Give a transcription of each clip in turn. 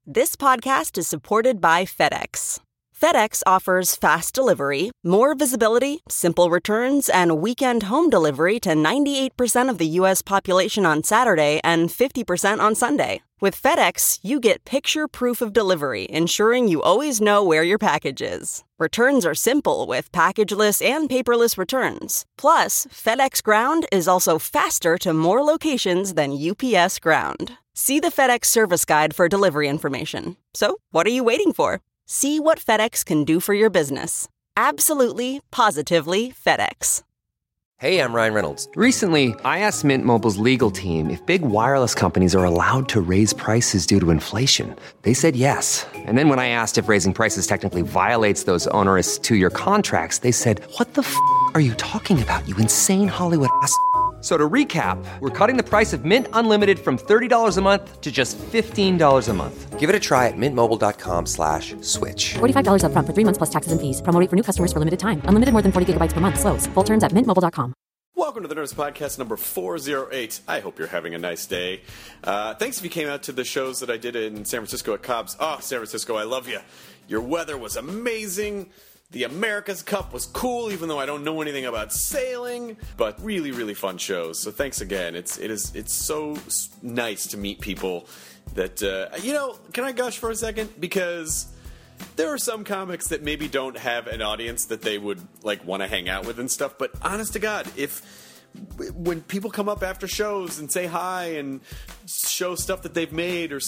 This podcast is supported by FedEx. FedEx offers fast delivery, more visibility, simple returns, and weekend home delivery to 98% of the U.S. population on Saturday and 50% on Sunday. With FedEx, you get picture proof of delivery, ensuring you always know where your package is. Returns are simple with packageless and paperless returns. Plus, FedEx Ground is also faster to more locations than UPS Ground. See the FedEx service guide for delivery information. So, what are you waiting for? See what FedEx can do for your business. Absolutely, positively FedEx. Hey, I'm Ryan Reynolds. Recently, I asked Mint Mobile's legal team if big wireless companies are allowed to raise prices due to inflation. They said yes. And then when I asked if raising prices technically violates those onerous two-year contracts, they said, "What the f*** are you talking about, you insane Hollywood ass?" So to recap, we're cutting the price of Mint Unlimited from $30 a month to just $15 a month. Give it a try at mintmobile.com/switch. $45 up front for 3 months plus taxes and fees. Promo rate for new customers for limited time. Unlimited more than 40 gigabytes per month. Slows full terms at mintmobile.com. Welcome to the Nerdist Podcast number 408. I hope you're having a nice day. Thanks if you came out to the shows that I did in San Francisco at Cobb's. Oh, San Francisco, I love you. Your weather was amazing. The America's Cup was cool, even though I don't know anything about sailing. But really, really fun shows. So thanks again. It's so nice to meet people that, can I gush for a second? Because there are some comics that maybe don't have an audience that they would want to hang out with and stuff. But honest to God, when people come up after shows and say hi and show stuff that they've made, or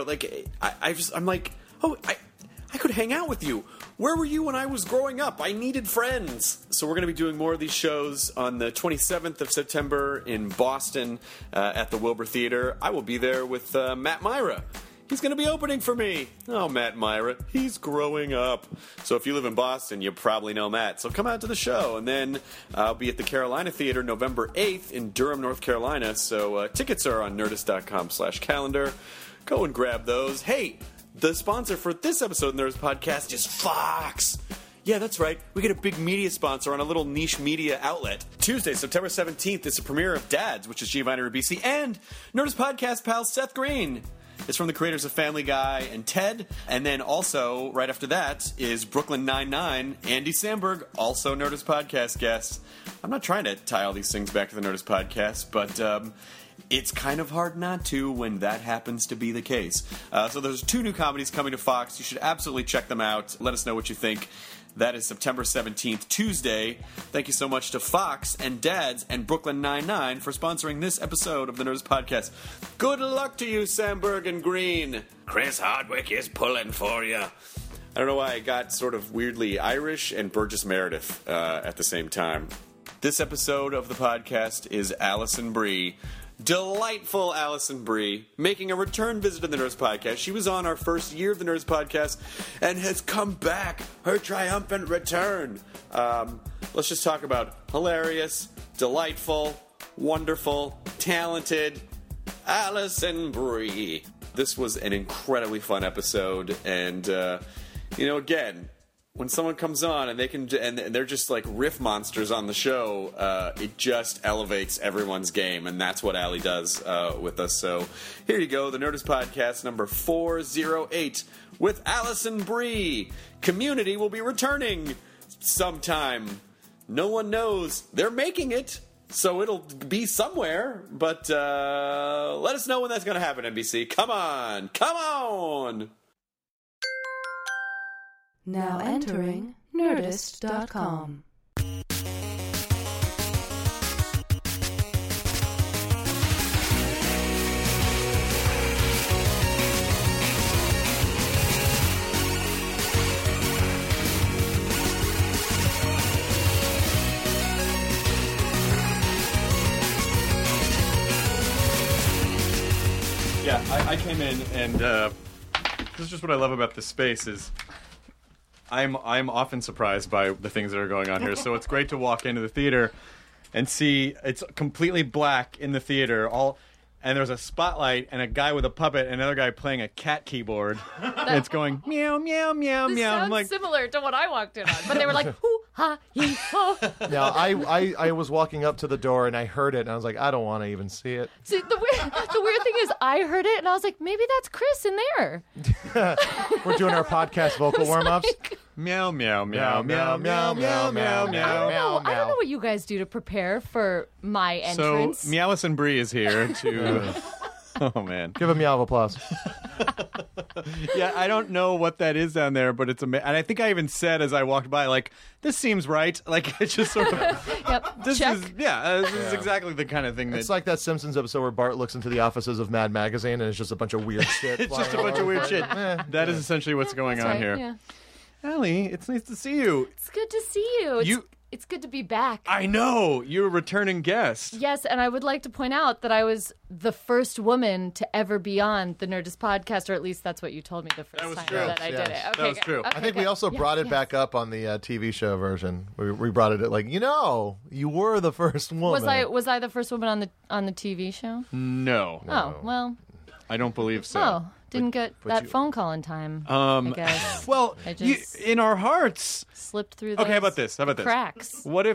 I'm like, oh, I could hang out with you. Where were you when I was growing up? I needed friends. So we're going to be doing more of these shows on the 27th of September in Boston at the Wilbur Theater. I will be there with Matt Myra. He's going to be opening for me. Oh, Matt Myra. He's growing up. So if you live in Boston, you probably know Matt. So come out to the show. And then I'll be at the Carolina Theater November 8th in Durham, North Carolina. So tickets are on nerdist.com/calendar. Go and grab those. Hey, the sponsor for this episode of the Nerdist Podcast is Fox. Yeah, that's right. We get a big media sponsor on a little niche media outlet. Tuesday, September 17th is the premiere of Dads, which is Giovanni Ribisi, and Nerdist Podcast pal Seth Green. It's from the creators of Family Guy and Ted. And then also, right after that, is Brooklyn Nine-Nine. Andy Samberg, also Nerdist Podcast guest. I'm not trying to tie all these things back to the Nerdist Podcast, but it's kind of hard not to when that happens to be the case. So there's 2 new comedies coming to Fox. You should absolutely check them out. Let us know what you think. That is September 17th, Tuesday. Thank you so much to Fox and Dads and Brooklyn Nine-Nine for sponsoring this episode of the Nerdist Podcast. Good luck to you, Samberg and Green. Chris Hardwick is pulling for you. I don't know why I got sort of weirdly Irish and Burgess Meredith at the same time. This episode of the podcast is Alison Brie. Delightful Alison Brie, making a return visit to the Nerdist Podcast. She was on our first year of the Nerdist Podcast and has come back, her triumphant return. Let's just talk about hilarious, delightful, wonderful, talented Alison Brie. This was an incredibly fun episode, and, again, when someone comes on and they're just like riff monsters on the show, it just elevates everyone's game, and that's what Allie does with us. So here you go, the Nerdist Podcast number 408 with Alison Brie. Community will be returning sometime. No one knows. They're making it, so it'll be somewhere. But let us know when that's going to happen, NBC. Come on. Come on. Now entering Nerdist.com. Yeah, I came in, and this is just what I love about this space is I'm often surprised by the things that are going on here. So it's great to walk into the theater and see it's completely black in the theater. And there's a spotlight and a guy with a puppet and another guy playing a cat keyboard. And it's going meow, meow, meow, this meow. Sounds I'm like, similar to what I walked in on. But they were like, ooh, ha, hee, ho. Now, I was walking up to the door and I heard it and I was like, I don't want to even see it. See, the weird thing is I heard it and I was like, maybe that's Chris in there. We're doing our podcast vocal warm-ups. Meow, meow, meow, meow, meow, meow, meow, meow. I don't know what you guys do to prepare for my So, entrance. Meowlison Bree is here to... Oh, man. Give a meow of applause. Yeah, I don't know what that is down there, but it's amazing. And I think I even said as I walked by, like, this seems right. Like, it's just sort of... Yep. This Check. this is exactly the kind of thing that... It's like that Simpsons episode where Bart looks into the offices of Mad Magazine and it's just a bunch of weird shit. It's just a flying bunch all of weird over. shit. That is essentially what's going That's on right, here. yeah. Allie, it's nice to see you. It's good to see you. It's good to be back. I know. You're a returning guest. Yes, and I would like to point out that I was the first woman to ever be on the Nerdist podcast, or at least that's what you told me the first That was time true. that I did it. Yes. Okay, That was good. true. Okay, I think we good. also Yes, brought it yes. back up on the TV show version. We brought it like, you were the first woman. Was I the first woman on the TV show? No. Oh, well. I don't believe so. Oh, didn't get that phone call in time. I guess. Well, I just in our hearts... slipped through Okay, how those about this? How about this? cracks. What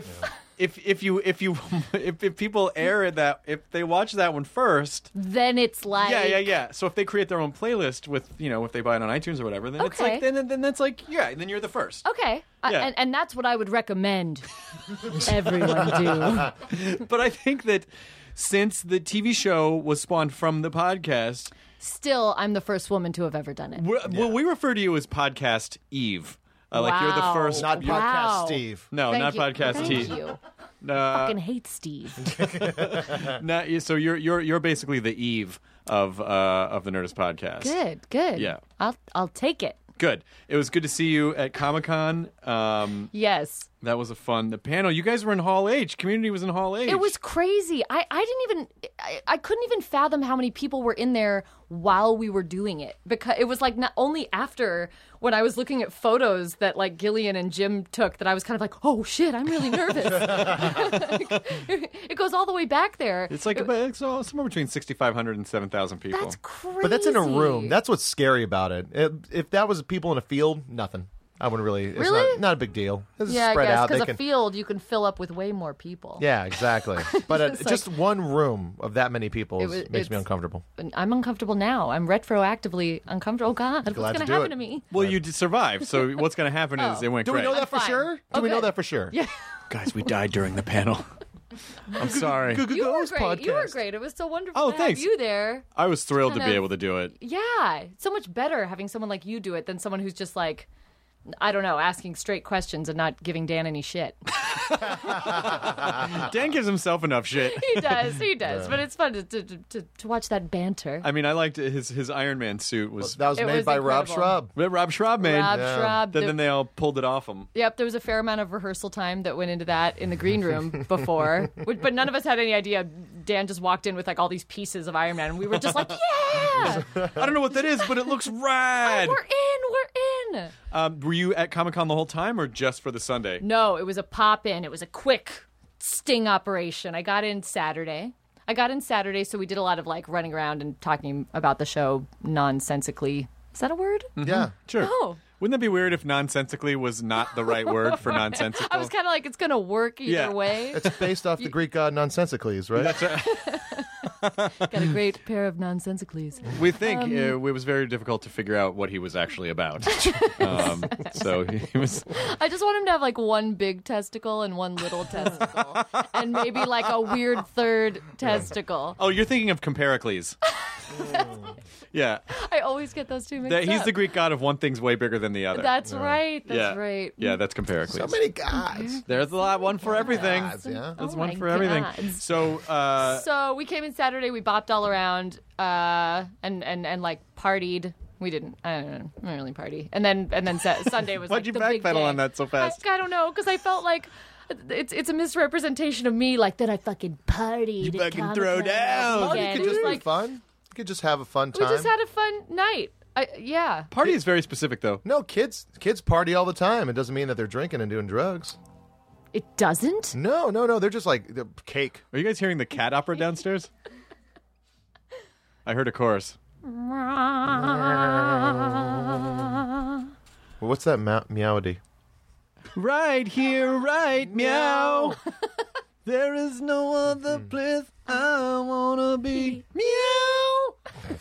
if people air that, if they watch that one first... Then it's like Yeah. So if they create their own playlist with, if they buy it on iTunes or whatever, then it's Okay. like, then that's like, then you're the first. Okay, Yeah. and that's what I would recommend everyone do. But I think that since the TV show was spawned from the podcast, Still, I'm the first woman to have ever done it. well, we refer to you as Podcast Eve. Like you're the Wow. first. Not Wow. podcast Steve. No, Thank not you. Podcast Thank Eve. you. Fucking hate Steve. So you're basically the Eve of the Nerdist podcast. Good. Yeah. I'll take it. Good. It was good to see you at Comic-Con. Yes. That was the panel. You guys were in Hall H. Community was in Hall H. It was crazy. I couldn't even fathom how many people were in there while we were doing it, because it was like not only after when I was looking at photos that like Gillian and Jim took that I was kind of like, oh shit, I'm really nervous. It goes all the way back there. It's like it's somewhere between 6,500 and 7,000 people. That's crazy. But that's in a room. That's what's scary about it. If that was people in a field, nothing. I wouldn't really. It's Really? not a big deal. It's yeah, spread I guess out. because They a can. field you can fill up with way more people. Yeah, exactly. But It's just like- one room of that many people makes me it's- uncomfortable. I'm uncomfortable now. I'm retroactively uncomfortable. Oh God, Glad what's to going do to happen it. to me? Well, you did survive. So what's going to happen is it went Do great. we know that for fine. sure? Do we know Okay. that for sure? Yeah. Guys, we died during the panel. I'm sorry. You were great. You were great. It was so wonderful Oh, to thanks. have you there. I was thrilled to Kind be of- able to do it. Yeah, it's so much better having someone like you do it than someone who's just like, I don't know, asking straight questions and not giving Dan any shit. Dan gives himself enough shit. He does. But it's fun to watch that banter. I mean, I liked his Iron Man suit was That was It made was by Rob incredible. Schraub. Rob Schraub made. Rob Schraub. Then they all pulled it off him. Yep, there was a fair amount of rehearsal time that went into that in the green room before. But none of us had any idea. Dan just walked in with like all these pieces of Iron Man, and we were just like, yeah! I don't know what that is, but it looks rad. We're in! Were you at Comic-Con the whole time or just for the Sunday? No, it was a pop-in. It was a quick sting operation. I got in Saturday, so we did a lot of like running around and talking about the show nonsensically. Is that a word? Yeah. Sure. Oh. Wouldn't that be weird if nonsensically was not the right word for nonsensical? I was kind of like, it's going to work either Yeah. way. It's based off the Greek god Nonsensicles, right? That's right. Got a great pair of nonsensicles. We think it was very difficult to figure out what he was actually about. So he was. I just want him to have like one big testicle and one little testicle, and maybe like a weird third testicle. Oh, you're thinking of Compericles. Yeah, I always get those two mixed up. he's the Greek god of one thing's way bigger than the other. That's right. That's yeah. right. Yeah, that's Compericles. So many gods. There's a lot, one for everything. Gods, yeah. There's Oh one my for everything. gods. So, So we came in Saturday. We bopped all around, and like partied. We didn't. I don't really party. And then Sunday was Why'd like you the big backpedal day. on that so fast? I don't know, because I felt like it's a misrepresentation of me, like that I fucking partied. You at fucking throw Comic-Con down. all You weekend. could It was just be like fun. You could just have a fun we time. just had a fun night. Yeah. party is very specific, though. No, kids party all the time. It doesn't mean that they're drinking and doing drugs. It doesn't. No. They're just like the cake. Are you guys hearing the cat opera downstairs? I heard a chorus. Well, what's that meowdy? Right here, right meow. There is no other place I wanna be. Meow.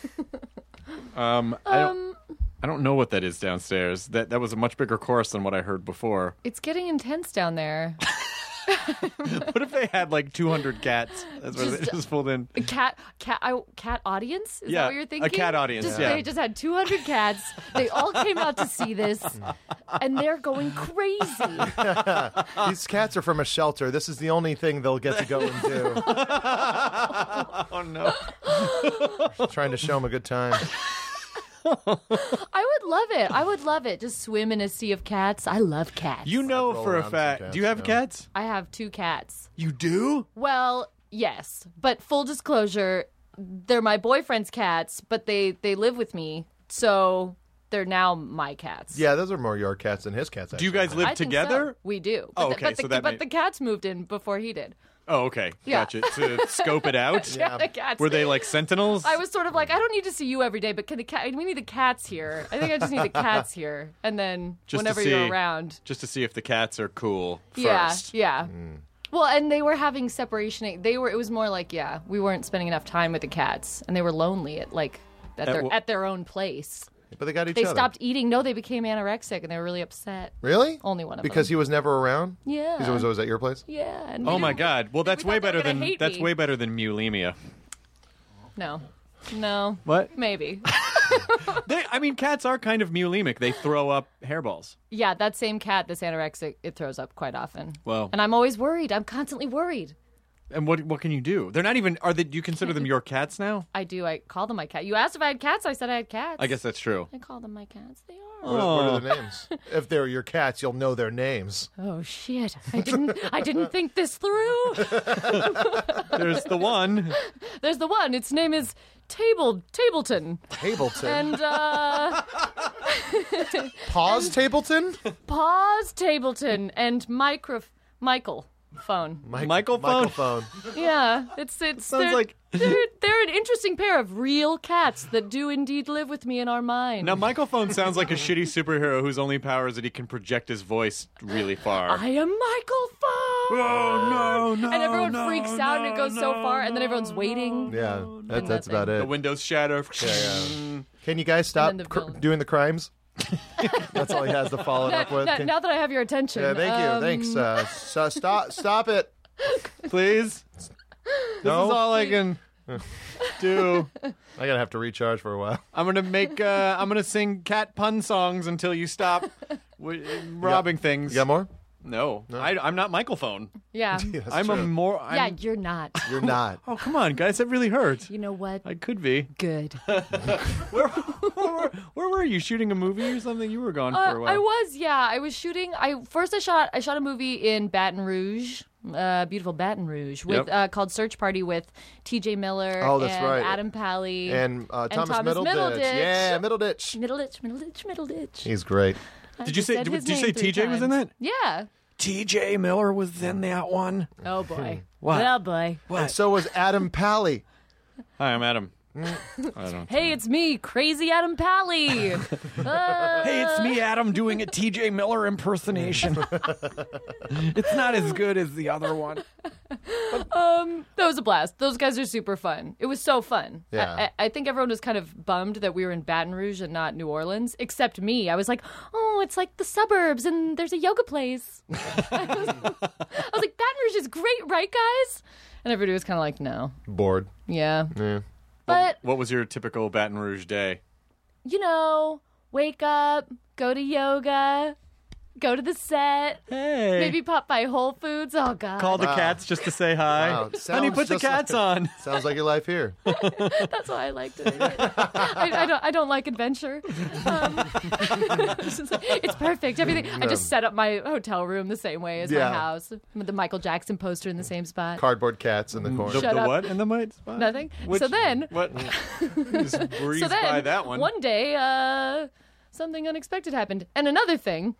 I don't know what that is downstairs. That was a much bigger chorus than what I heard before. It's getting intense down there. What if they had like 200 cats? That's what they just pulled in. A cat audience? Is Yeah, that what you're thinking? a cat audience, yeah. They just had 200 cats. They all came out to see this, and they're going crazy. These cats are from a shelter. This is the only thing they'll get to go and do. Oh, no. Trying to show them a good time. I would love it. I would love it. Just swim in a sea of cats. I love cats. You know roll for a around fact. some cats, Do you have yeah. cats? I have 2 cats. You do? Well, yes. But full disclosure, they're my boyfriend's cats, but they live with me. So they're now my cats. Yeah, those are more your cats than his cats. Do Actually. you guys live I think together? so. We do. Oh, But okay, so that but may- the cats moved in before he did. Oh, okay. Yeah. Gotcha. To scope it out? Yeah, the cats. Were they like sentinels? I was sort of like, I don't need to see you every day, but can the cat? We need the cats here. I think I just need the cats here, and then Just to whenever see- you're around, Just to see if the cats are cool yeah, first. yeah. Well, and they were having separation. It was more like, we weren't spending enough time with the cats, and they were lonely at their own place. But they got each They other. stopped eating. No, they became anorexic, and they were really upset. Really? Only one of Because them. he was never around? Yeah. He was always at your place? Yeah. And Oh we my didn't- God! Well, that's we way thought they were better gonna than hate that's me. way better than mulemia. No. What? Maybe. Cats are kind of mulemic. They throw up hairballs. Yeah, that same cat, this anorexic, it throws up quite often. Well- And I'm always worried. I'm constantly worried. And what can you do? They're not even. Do you consider them your cats now? I do. I call them my cat. You asked if I had cats. I said I had cats. I guess that's true. I call them my cats. They are. What are their names? If they're your cats, you'll know their names. Oh shit! I didn't think this through. There's the one. There's the one. Its name is Tableton. Tableton. And Pause Tableton? Pause Tableton and Michael phone. Michael phone? Phone. Yeah, it's Sounds they're, like- they're an interesting pair of real cats that do indeed live with me in our mind. Now, Michael Phone sounds like a shitty superhero whose only power is that he can project his voice really far. I am Michael Phone. Oh, no, And everyone freaks out and it goes so far, and then everyone's waiting. Yeah, that's nothing. about The it. windows shatter. Can you guys stop And then the villain. doing the crimes? That's all he has to follow it up with. Now that I have your attention. Yeah, thank you. Thanks. So stop it. Please. This No? is all I can do. I gotta have to recharge for a while. I'm gonna sing cat pun songs until you stop robbing things. You got more? No. I'm not Michael Phone. Yeah. That's I'm true. a more. Yeah, I'm, you're not. You're not. Oh, come on, guys. That really hurt. You know what? I could be. Good. Where were you shooting a movie or something? You were gone for a while. I was, yeah. I was shooting. I shot a movie in Baton Rouge, beautiful Baton Rouge, with Yep. called Search Party with T.J. Miller. Oh, that's and right. Adam Pally And Thomas Middleditch. Yeah, Middleditch. Middleditch. He's great. Did you say Said his TJ name 3 was in that? times. Yeah. TJ Miller was in that one. Oh boy. What? Oh boy. And so was Adam Pally. Hi, I'm Adam. Hey, it's me, crazy Adam Pally. Hey, it's me, Adam, doing a TJ Miller impersonation. It's not as good as the other one. That was a blast. Those guys are super fun. It was so fun. Yeah. I think everyone was kind of bummed that we were in Baton Rouge and not New Orleans, except me. I was like, oh, it's like the suburbs and there's a yoga place. I was like, Baton Rouge is great, right, guys? And everybody was kind of like, no. Bored. Yeah. Yeah. But, What was your typical Baton Rouge day? you know, wake up, go to yoga, go to the set, Hey. maybe pop by Whole Foods. Oh, God. Call the Wow. cats just to say hi. Wow. Honey, Sounds put the just cats on. Sounds like your life here. That's why I liked it. I don't like adventure. It's perfect. Everything. I just set up my hotel room the same way as Yeah. my house, with the Michael Jackson poster in the same spot. Cardboard cats in the corner. Shut The up. what in the might spot? Nothing. Which- So then, What? Just breeze so then, by that one. one day, something unexpected happened, and another thing.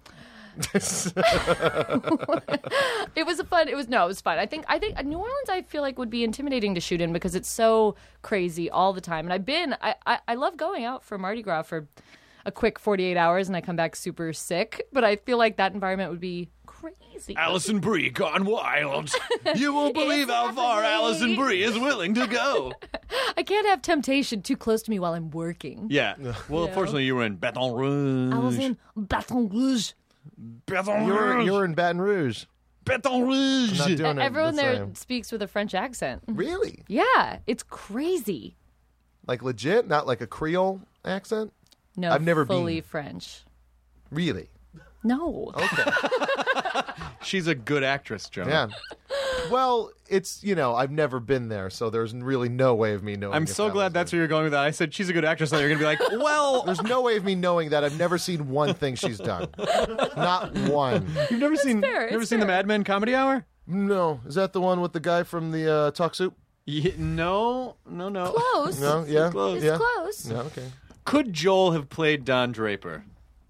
It was fun. It was fun. I think New Orleans, I feel like, would be intimidating to shoot in because it's so crazy all the time. And I love going out for Mardi Gras for a quick 48 hours and I come back super sick. But I feel like that environment would be crazy. Alison Brie gone wild. You won't believe how far Alison Brie is willing to go. I can't have temptation too close to me while I'm working. Yeah. Well, fortunately, you were in Baton Rouge. I was in Baton Rouge. Baton You Rouge. were in Baton Rouge. Baton Rouge. I'm not doing it Everyone the there same. speaks with a French accent. Really? Yeah, it's crazy. Like legit? Not like a Creole accent? No, I've never fully been. French. Really? No. Okay. She's a good actress, Jonah. Yeah. Well, it's, I've never been there, so there's really no way of me knowing. I'm if so that glad was that's it. where you're going with that. I said she's a good actress, and you're going to be like, well... There's no way of me knowing that. I've never seen one thing she's done. Not one. You've never seen fair, never it's seen the fair. Mad Men Comedy Hour? No. Is that the one with the guy from the Talk Soup? No. Close. No? Yeah? close. It's yeah? close. Yeah, okay. Could Joel have played Don Draper?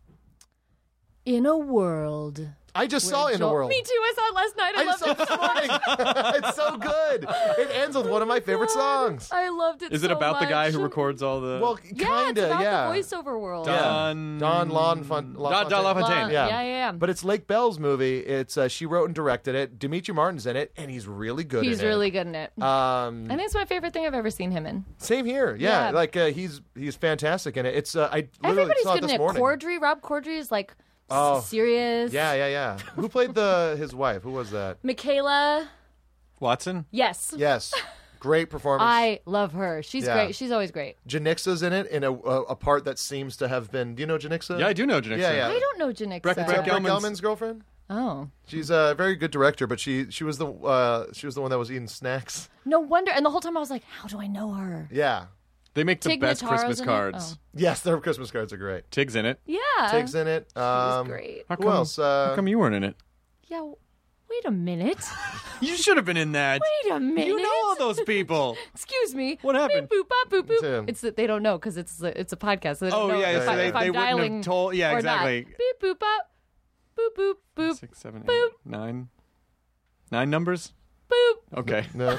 In a world. I just saw In a Joel- World. Me too. I saw it last night. I I loved saw it it. this morning. It's so good. It ends with one of my favorite songs. I loved it. Is it so about the guy much. who records all the... Well, Yeah, kind it's of, about yeah. the voiceover world. Don... Don Don LaFontaine. Yeah. Yeah. But it's Lake Bell's movie. It's she wrote and directed it. Dimitri Martin's in it, and he's really good He's in it. really good in it. I think it's my favorite thing I've ever seen him in. Same here. Yeah. Yeah. Like he's fantastic in it. It's I literally Everybody's saw it good in this it. morning. Corddry, Rob Corddry is like Oh. serious. Yeah. Who played his wife? Who was that? Michaela. Watson? Yes. Yes. Great performance. I love her. She's Yeah. great. She's always great. Janixa's in it in a part that seems to have been. Do you know Janixa? Yeah, I do know Janixa. Yeah. I don't know Janixa. Brett Brett Gelman's- Gelman's girlfriend. Oh. She's a very good director, but she was the one that was eating snacks. No wonder. And the whole time I was like, how do I know her? Yeah. They make the Tig best Notaro's Christmas in it? cards. Oh. Yes, their Christmas cards are great. Tig's in it. Yeah. Tig's in it. She's great. How Who come, else? how come you weren't in it? Yeah. Wait a minute. You should have been in that. Wait a minute. You know all those people. Excuse me. What happened? Beep, boop, bop, boop, boop. Tim. It's that they don't know because it's a podcast. So they don't Oh, know yeah, if, so I, they if I'm wouldn't have dialing told- yeah, or exactly. Not. Beep, boop, bop. Boop, boop, boop. 6, 7, 8, Boop. 9. 9 numbers? Boop. Okay. No.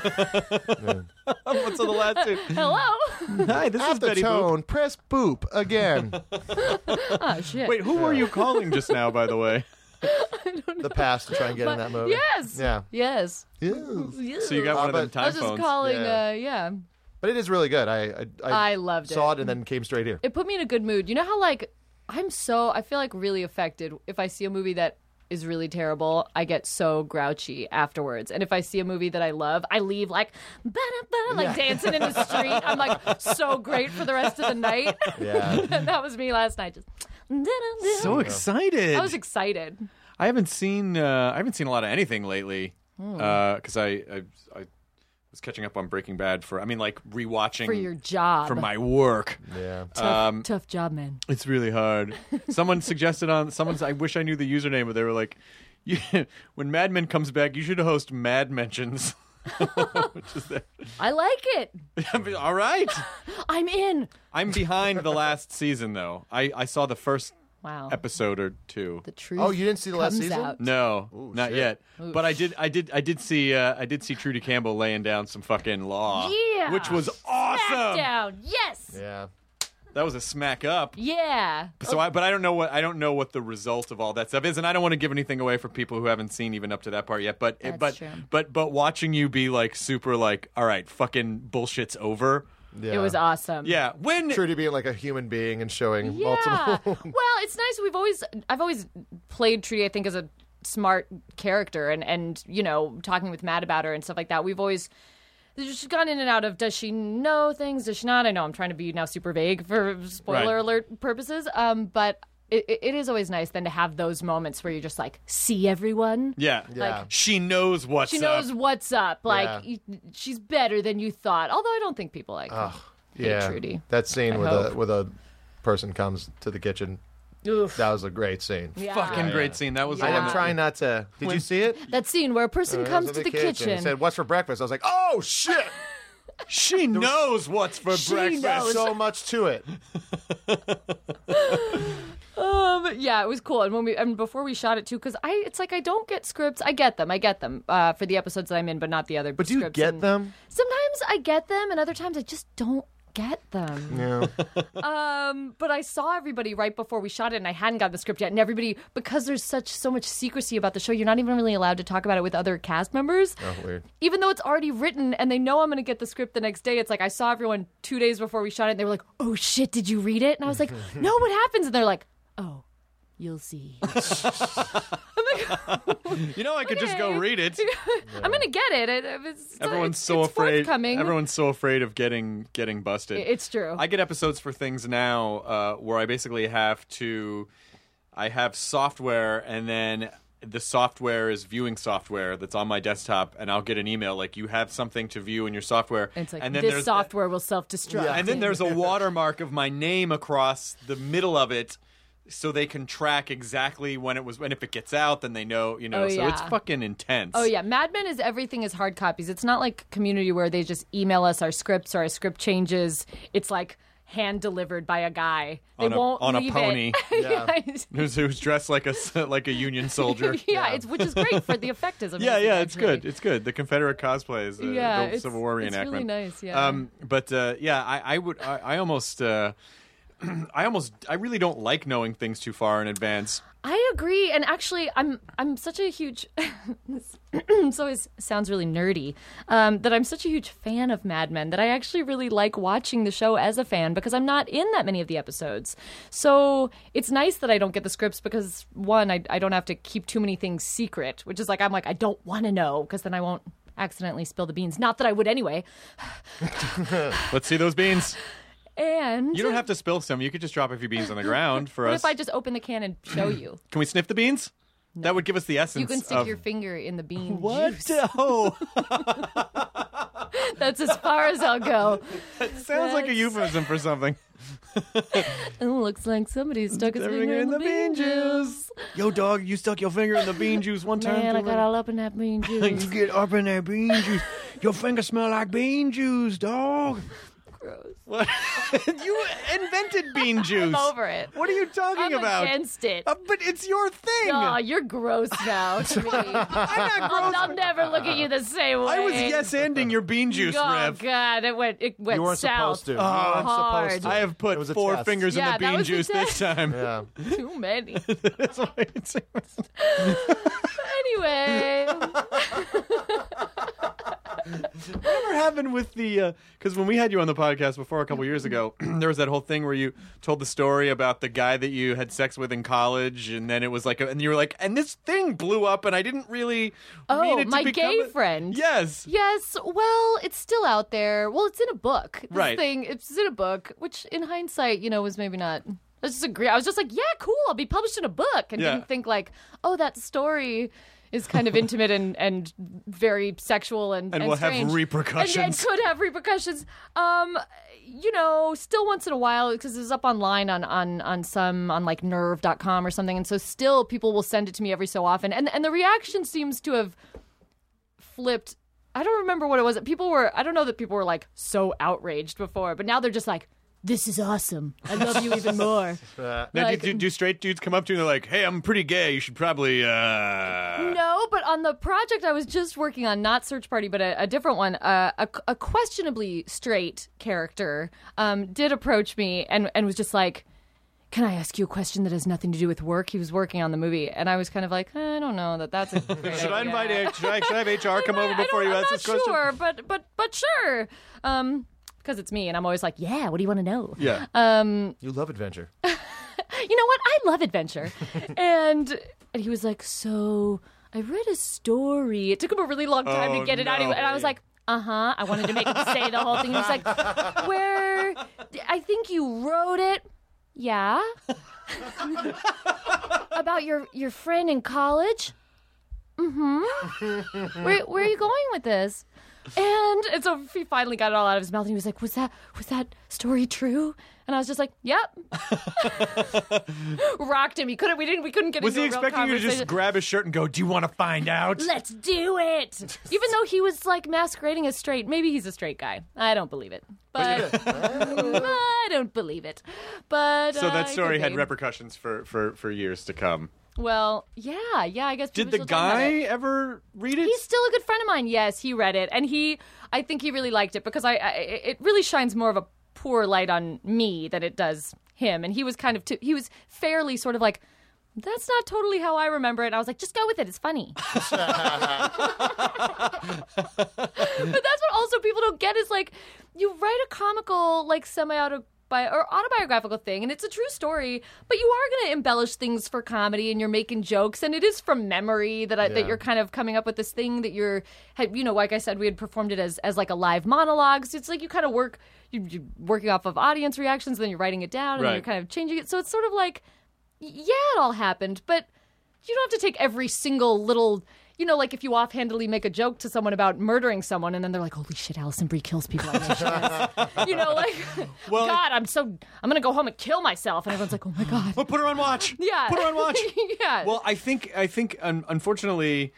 What's on the last two? Hello. Hi, this is At the Betty Boop. tone, press boop again. Oh, shit. Wait, who were you calling just now, by the way? The past to try and get in that movie. Yes. Yeah. Yes. Yes. So you got one of them but- time I was just phones. calling, Yeah. yeah. But it is really good. I loved it. saw it and then came straight here. It put me in a good mood. You know how, like, I feel like really affected if I see a movie that is really terrible. I get so grouchy afterwards. And if I see a movie that I love, I leave like, ba-da-ba, like dancing in the street. I'm like so great for the rest of the night. Yeah. And that was me last night. Just So excited. I was excited. I haven't seen a lot of anything lately because I was catching up on Breaking Bad rewatching For your job. for my work. Yeah. Tough job, man. It's really hard. Someone suggested I wish I knew the username, but they were like, when Mad Men comes back, you should host Mad Mentions. Which is that? I like it. All right. I'm in. I'm behind the last season though. I saw the first Wow. episode or two. The truth. Oh, you didn't see the last comes season? out. No, Ooh, not shit. yet. But I did see Trudy Campbell laying down some fucking law, Yeah. which was awesome. Smackdown. Yes. Yeah. That was a smack up. Yeah. So I don't know what the result of all that stuff is, and I don't want to give anything away for people who haven't seen even up to that part yet. But That's true. but watching you be like super like, all right, fucking bullshit's over. Yeah. It was awesome. Yeah, when Trudy being like a human being and showing Yeah. multiple. Well, it's nice. I've always played Trudy, I think, as a smart character and you know, talking with Matt about her and stuff like that. We've always she's gone in and out of, does she know things? Does she not? I know I'm trying to be now super vague for spoiler Right. alert purposes. But it is always nice then to have those moments where you just like see everyone. yeah, Yeah. she knows what's She up. knows what's up. Like Yeah. she's better than you thought. Although I don't think people like hate Yeah. Trudy. That scene I where hope. a person comes to the kitchen. Oof. That was a great scene. Yeah. Fucking Yeah. great scene. That was Yeah. I the am one. trying not to. Did you see it? That scene where a person comes to the kitchen. He said, "What's for breakfast?" I was like, "Oh shit!" She knows what's for She breakfast. knows. So much to it. Yeah, it was cool. And before we shot it too, because it's like I don't get scripts. I get them for the episodes that I'm in, but not the other. But do you scripts. get And them? Sometimes I get them, and other times I just don't get them. Yeah. But I saw everybody right before we shot it, and I hadn't got the script yet. And everybody, because there's so much secrecy about the show, you're not even really allowed to talk about it with other cast members. Oh, weird. Even though it's already written, and they know I'm going to get the script the next day. It's like I saw everyone 2 days before we shot it, and they were like, "Oh shit, did you read it?" And I was like, "No, what happens?" And they're like, "Oh, you'll see." You know, I could just go read it. I'm going to get it. Everyone's so it's afraid. forthcoming. Everyone's so afraid of getting busted. It's true. I get episodes for things now where I basically I have software, and then the software is viewing software that's on my desktop, and I'll get an email like, you have something to view in your software. And it's like, and then this software will self-destruct. And then there's a watermark of my name across the middle of it, so they can track exactly when it was. And if it gets out, then they know, Oh, so yeah. it's fucking intense. Oh, yeah. Mad Men is everything is hard copies. It's not like Community where they just email us our scripts or our script changes. It's like hand-delivered by a guy. They won't on a leave pony. It. Who's dressed like a Union soldier. Which is great for the effect. Is amazing, Yeah, it's actually. good. It's good. The Confederate cosplay is the Civil War reenactment. It's really nice, yeah. But I really don't like knowing things too far in advance. I agree, and actually, I'm such a huge. This always sounds really nerdy. That I'm such a huge fan of Mad Men that I actually really like watching the show as a fan because I'm not in that many of the episodes. So it's nice that I don't get the scripts because one, I don't have to keep too many things secret, which is like I'm like I don't want to know because then I won't accidentally spill the beans. Not that I would anyway. Let's see those beans. And You don't have to spill some. You could just drop a few beans on the ground for what us. if I just open the can and show you? Can we sniff the beans? No. That would give us the essence. You can stick of... your finger in the bean What? juice. Oh. That's as far as I'll go. It sounds like a euphemism for something. It looks like somebody stuck his finger in the bean juice. Yo, dog, you stuck your finger in the bean juice one time. Man, I got all up in that bean juice. You get up in that bean juice. Your finger smell like bean juice, dog. Gross. What? You invented bean juice. I'm over it. What are you talking I'm about? against it. But it's your thing. Oh, you're gross now to me. I'm not gross. I'll never look at you the same way. I was yes-ending your bean juice Oh, riff. God, it went You weren't south. supposed to. You Oh, weren't hard. supposed to. I have It put was a 4 test. fingers Yeah, in the that bean was the juice this test. time. Yeah. Too many. That's why it's... Anyway. Whatever happened with the... Because when we had you on the podcast before a couple years ago, there was that whole thing where you told the story about the guy that you had sex with in college, and then it was like... and you were like, and this thing blew up, and I didn't really mean it to my become gay friend. Yes. Yes, well, it's still out there. Well, it's in a book. This Right. thing, it's in a book, which in hindsight, was maybe not... I just agree. I was just like, yeah, cool, I'll be published in a book. And Yeah. didn't think like, oh, that story is kind of intimate and very sexual and will have strange. repercussions. And could have repercussions. Still once in a while, because it's up online on like nerve.com or something. And so still people will send it to me every so often. And the reaction seems to have flipped. I don't remember what it was. I don't know that people were like so outraged before, but now they're just like, this is awesome. I love you even more. Now, Like- do straight dudes come up to you and they're like, hey, I'm pretty gay. You should probably... No, but on the project I was just working on, not Search Party, but a different one, a questionably straight character did approach me and was just like, can I ask you a question that has nothing to do with work? He was working on the movie, and I was kind of like, I don't know that's a great Should I idea. invite... Should I have HR come over before you ask this question? I'm not sure, but sure. Because it's me, and I'm always like, yeah, what do you want to know? Yeah. You love adventure. You know what? I love adventure. and he was like, so I read a story. It took him a really long time to get it out. no. And I was like, uh-huh. I wanted to make him say the whole thing. He was like, where? I think you wrote it. Yeah. About your friend in college? Mm-hmm. Where are you going with this? And so he finally got it all out of his mouth, and he was like, was that story true? And I was just like, yep. Rocked him. We couldn't get Was into he a real expecting you to just conversation. grab his shirt and go, do you want to find out? Let's do it. Even though he was like masquerading as straight. Maybe he's a straight guy. I don't believe it. But I don't believe it. But So that it story could had be. repercussions for years to come. Well, yeah, I guess. Did people the still talk about guy it. ever read it? He's still a good friend of mine. Yes, he read it, and I think he really liked it because it really shines more of a poor light on me than it does him. And he was kind of he was fairly sort of like, that's not totally how I remember it. And I was like, just go with it. It's funny. But that's what also people don't get is like, you write a comical, like or autobiographical thing, and it's a true story, but you are going to embellish things for comedy, and you're making jokes, and it is from memory that you're kind of coming up with this thing that like I said, we had performed it as like a live monologue. So it's like you kind of you're working off of audience reactions, and then you're writing it down, and then you're kind of changing it. So it's sort of like, yeah, it all happened, but you don't have to take every single little, like if you offhandedly make a joke to someone about murdering someone and then they're like, holy shit, Alison Brie kills people. I know she does. Well, God, I'm going to go home and kill myself. And everyone's like, oh my God. Well, put her on watch. Yeah. Put her on watch. Yeah. Well, I think unfortunately,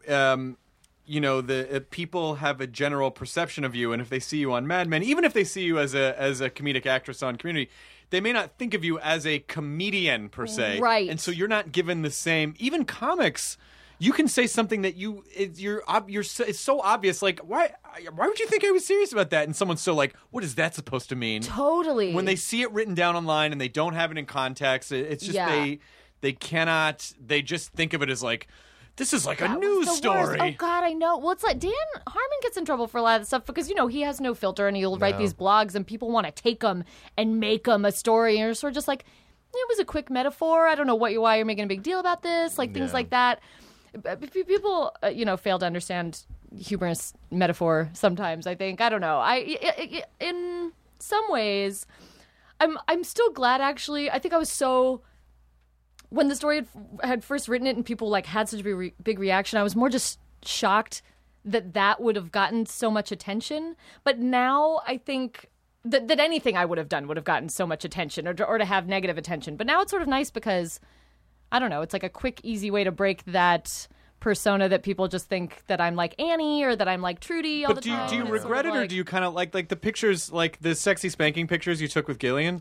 the people have a general perception of you, and if they see you on Mad Men, even if they see you as a comedic actress on Community, they may not think of you as a comedian per se. Right. And so you're not given the same. Even comics, you can say something that it's so obvious. Like, why would you think I was serious about that? And someone's so like, what is that supposed to mean? Totally. When they see it written down online and they don't have it in context, it's just they cannot. They just think of it as like, this is like a news story. Oh, God, I know. Well, it's like Dan Harmon gets in trouble for a lot of stuff because, he has no filter and he'll write these blogs and people want to take them and make them a story. And you're sort of just like, it was a quick metaphor. I don't know why you're making a big deal about this. Like things like that. People, fail to understand humorous metaphor sometimes, I think. I don't know. In some ways, I'm still glad, actually. I think I was so... When the story had first written it and people had such a big reaction, I was more just shocked that would have gotten so much attention. But now I think that anything I would have done would have gotten so much attention or to have negative attention. But now it's sort of nice because, I don't know, it's like a quick, easy way to break that persona that people just think that I'm like Annie or that I'm like Trudy all the time. But do you regret it or do you kind of like the pictures, like the sexy spanking pictures you took with Gillian?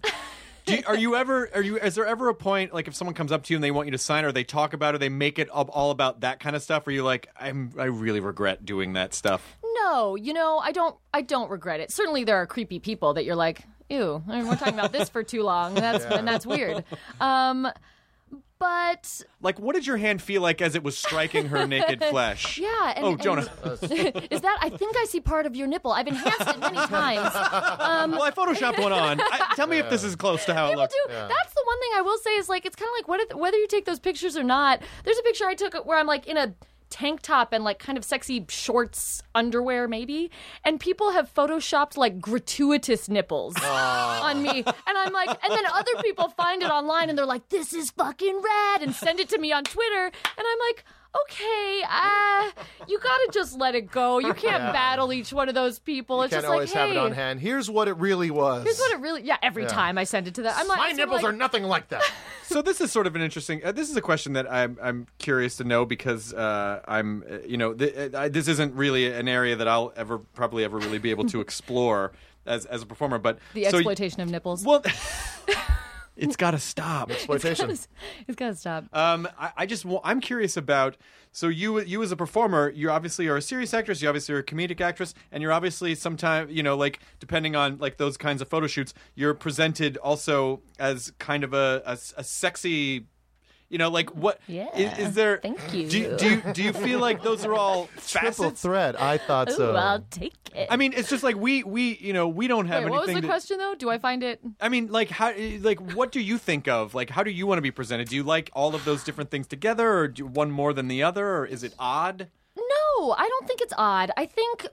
Is there ever a point, like if someone comes up to you and they want you to sign or they talk about it, they make it all about that kind of stuff? Or you like, I really regret doing that stuff? No, I don't regret it. Certainly there are creepy people that you're like, ew, we're talking about this for too long. And that's weird. But like, what did your hand feel like as it was striking her naked flesh? Yeah. Jonah. Is that? I think I see part of your nipple. I've enhanced it many times. Well, I photoshopped one on. Tell me if this is close to how it looks. That's the one thing I will say is like it's kind of like whether you take those pictures or not. There's a picture I took where I'm like in a tank top and like kind of sexy shorts, underwear maybe, and people have photoshopped like gratuitous nipples on me, and I'm like, and then other people find it online and they're like, this is fucking rad, and send it to me on Twitter, and I'm like, okay, you gotta just let it go. You can't battle each one of those people. You it's can't just always like, have it on hand. Here's what it really was. Every time I send it to them, I'm like, my nipples are nothing like that. So this is sort of an interesting. This is a question that I'm curious to know because this isn't really an area that I'll probably ever really be able to explore as a performer. But the exploitation of nipples. Well. It's got to stop. Exploitation. It's got to stop. I'm curious about. So you as a performer, you obviously are a serious actress. You obviously are a comedic actress, and you're obviously sometimes like depending on like those kinds of photo shoots, you're presented also as kind of a sexy. Like what? Yeah. Is there? Thank you. Do you feel like those are all Triple facets? threat. I thought so. Ooh, I'll take it. I mean, it's just like we don't have anything. What was the question though? Do I find it? I mean, like what do you think of? Like, how do you want to be presented? Do you like all of those different things together, or do one more than the other, or is it odd? No, I don't think it's odd. I think,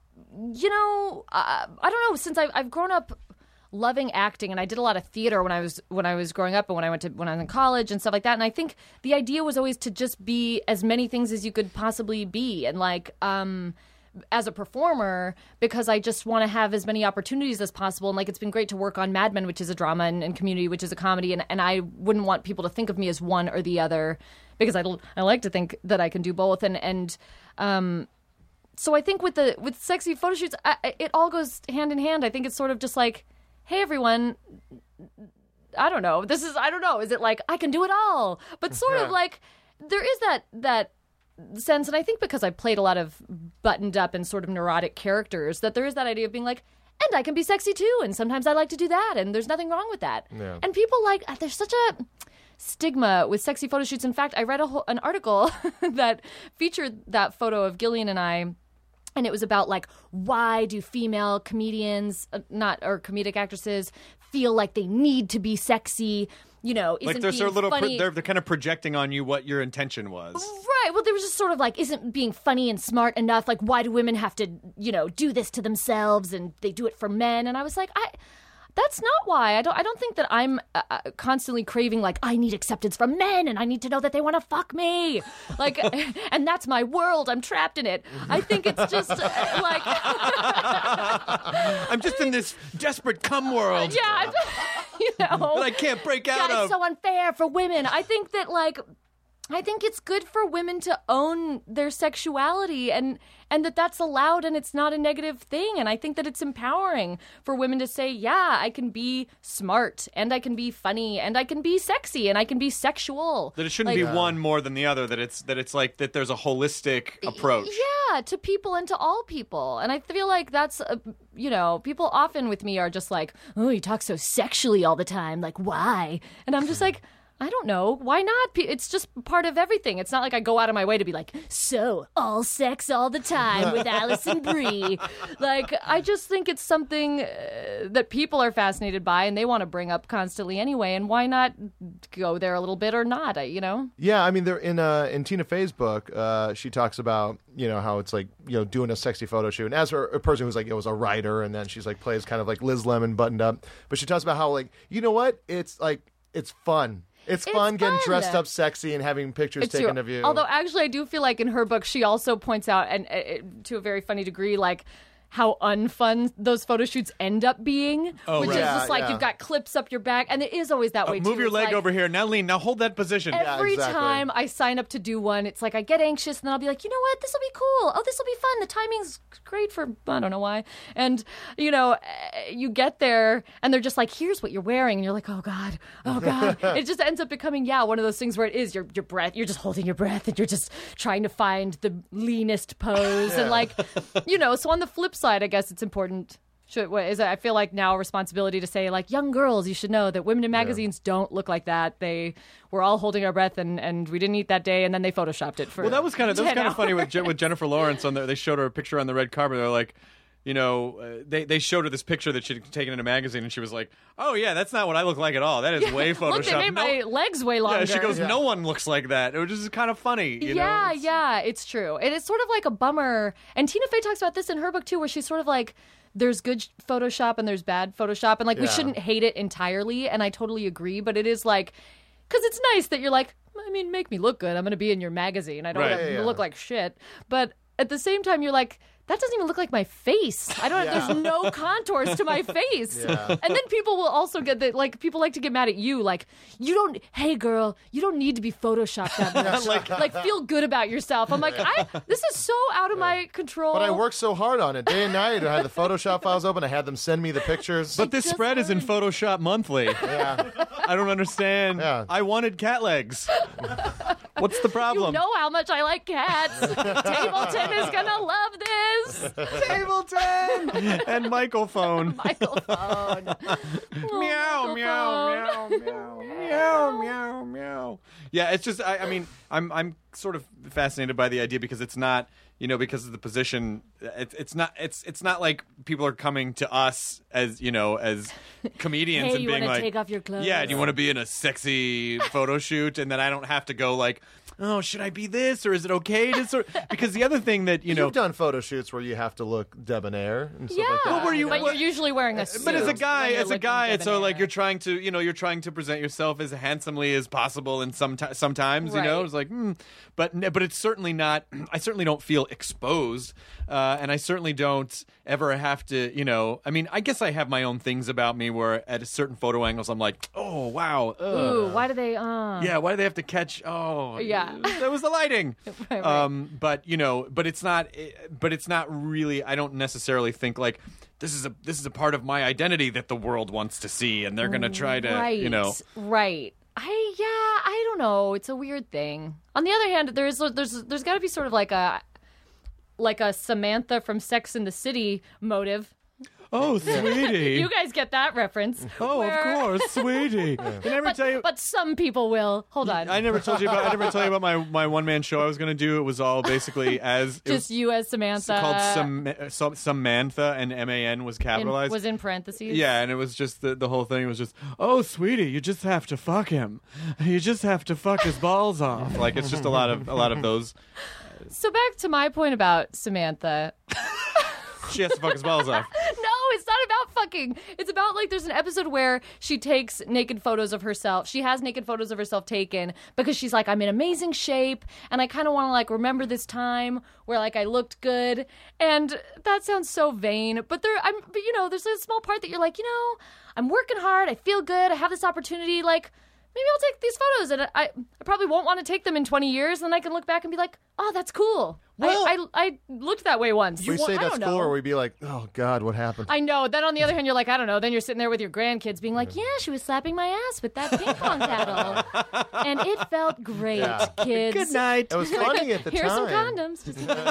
I don't know. Since I've grown up loving acting, and I did a lot of theater when I was growing up and when I was in college and stuff like that. And I think the idea was always to just be as many things as you could possibly be, and like as a performer, because I just want to have as many opportunities as possible. And like it's been great to work on Mad Men, which is a drama, and Community, which is a comedy, and I wouldn't want people to think of me as one or the other, because I like to think that I can do both. And so I think with sexy photo shoots, it all goes hand in hand. I think it's sort of just like, hey, everyone, I don't know. Is it like, I can do it all? But sort of like, there is that sense, and I think because I've played a lot of buttoned up and sort of neurotic characters, that there is that idea of being like, and I can be sexy too, and sometimes I like to do that, and there's nothing wrong with that. Yeah. And people there's such a stigma with sexy photo shoots. In fact, I read an article that featured that photo of Gillian and I, and it was about like, why do female comedians, or comedic actresses, feel like they need to be sexy? You know, isn't Like there's being a little, funny... they're kind of projecting on you what your intention was. Right. Well, they were just sort of like, isn't being funny and smart enough? Like, why do women have to, do this to themselves and they do it for men? And I was like, that's not why. I don't think that I'm constantly craving, like, I need acceptance from men and I need to know that they want to fuck me. Like, and that's my world. I'm trapped in it. I think it's just like... I'm just in this desperate cum world. Yeah. That I can't break out God, of. It's so unfair for women. I think that, like... I think it's good for women to own their sexuality and that's allowed and it's not a negative thing. And I think that it's empowering for women to say, yeah, I can be smart and I can be funny and I can be sexy and I can be sexual. That it shouldn't be one more than the other, that it's like that there's a holistic approach. Yeah, to people and to all people. And I feel like that's, people often with me are just like, oh, you talk so sexually all the time. Like, why? And I'm just like... I don't know. Why not? It's just part of everything. It's not like I go out of my way to be like, so, all sex all the time with Alison Brie. Like, I just think it's something that people are fascinated by and they want to bring up constantly anyway. And why not go there a little bit or not, Yeah, I mean, they're in Tina Fey's book, she talks about, how it's like, doing a sexy photo shoot. And as a person who's like, was a writer, and then she's like, plays kind of like Liz Lemon buttoned up. But she talks about how, like, you know what? It's like, it's fun. It's fun getting dressed up sexy and having pictures taken of you. Although, actually, I do feel like in her book, she also points out, and to a very funny degree, like, how unfun those photo shoots end up being, which is just like you've got clips up your back, and it is always that way too. Move your leg over here. Now lean. Now hold that position. Every time I sign up to do one, it's like I get anxious, and then I'll be like, you know what? This will be cool. Oh, this will be fun. The timing's great for I don't know why. And, you get there, and they're just like, here's what you're wearing. And you're like, oh, God. Oh, God. It just ends up becoming, one of those things where it is your breath. You're just holding your breath, and you're just trying to find the leanest pose. And, like, so on the flip side, I guess it's important. I feel like now a responsibility to say, like, young girls, you should know that women in magazines don't look like that. We're all holding our breath, and we didn't eat that day, and then they photoshopped it for. Well, that was kind of funny with Jennifer Lawrence on there. They showed her a picture on the red carpet. They're like, they showed her this picture that she'd taken in a magazine, and she was like, oh, yeah, that's not what I look like at all. That is way photoshopped. Look, they made my legs way longer. Yeah, she goes, no one looks like that. It was just kind of funny. Yeah, it's true. And it's sort of like a bummer. And Tina Fey talks about this in her book, too, where she's sort of like, there's good Photoshop and there's bad Photoshop. And, like, we shouldn't hate it entirely. And I totally agree. But it is like, because it's nice that you're like, I mean, make me look good. I'm going to be in your magazine. I don't want to look like shit. But at the same time, you're like, that doesn't even look like my face. There's no contours to my face. Yeah. And then people will also get that, like, people like to get mad at you. Like, hey girl, you don't need to be photoshopped that much. like feel good about yourself. I'm like, this is so out of my control. But I worked so hard on it day and night. I had the Photoshop files open. I had them send me the pictures. But this spread is in Photoshop monthly. Yeah. I don't understand. Yeah. I wanted cat legs. What's the problem? You know how much I like cats. Tableton is going to love this. Tableton and Michael phone. Michael phone. Meow, meow, meow, meow, meow, meow, meow. Yeah, it's just, I mean, I'm sort of fascinated by the idea because it's not, because of the position, it's not like people are coming to us as, as comedians hey, and being like, take off your clothes. Yeah, do you want to be in a sexy photo shoot? And then I don't have to go like, oh, should I be this or is it okay to sort? Because the other thing that you've done photo shoots where you have to look debonair and stuff like that. Well, but you're usually wearing a suit. But as a guy, it's so like you're trying to present yourself as handsomely as possible, and sometimes it's like, but it's certainly not. I certainly don't feel exposed, and I certainly don't ever have to. I mean, I guess I have my own things about me where at certain photo angles I'm like, oh wow, ooh, why do they? Yeah, why do they have to catch? Oh, yeah. That was the lighting. right. But it's not really. I don't necessarily think like this is a part of my identity that the world wants to see, and they're going to try to, Right. I don't know. It's a weird thing. On the other hand, there's got to be sort of like a Samantha from Sex and the City motive. Oh, sweetie. You guys get that reference. Oh, Where- of course, sweetie. Did I ever tell you? But some people will. Hold on. I never told you about my one man show I was going to do. It was all basically as Just you as Samantha. called Samantha, and MAN was capitalized. Was in parentheses. Yeah, and it was just the whole thing was just, oh, sweetie, you just have to fuck him. You just have to fuck his balls off. Like, it's just a lot of those. So back to my point about Samantha. She has to fuck his balls off. No, it's not about fucking. It's about, like, there's an episode where she takes naked photos of herself. She has naked photos of herself taken because she's like, I'm in amazing shape, and I kind of want to, like, remember this time where, like, I looked good. And that sounds so vain, but there's a small part that you're like, I'm working hard, I feel good, I have this opportunity, like, maybe I'll take these photos, and I probably won't want to take them in 20 years, and then I can look back and be like, oh, that's cool. Well- I looked that way once. We say I that's don't cool, know. or we'd be like, oh, God, what happened? I know. Then on the other hand, you're like, I don't know. Then you're sitting there with your grandkids being like, yeah, she was slapping my ass with that ping pong paddle. And it felt great, kids. Good night. It was funny at the Here's some time. condoms.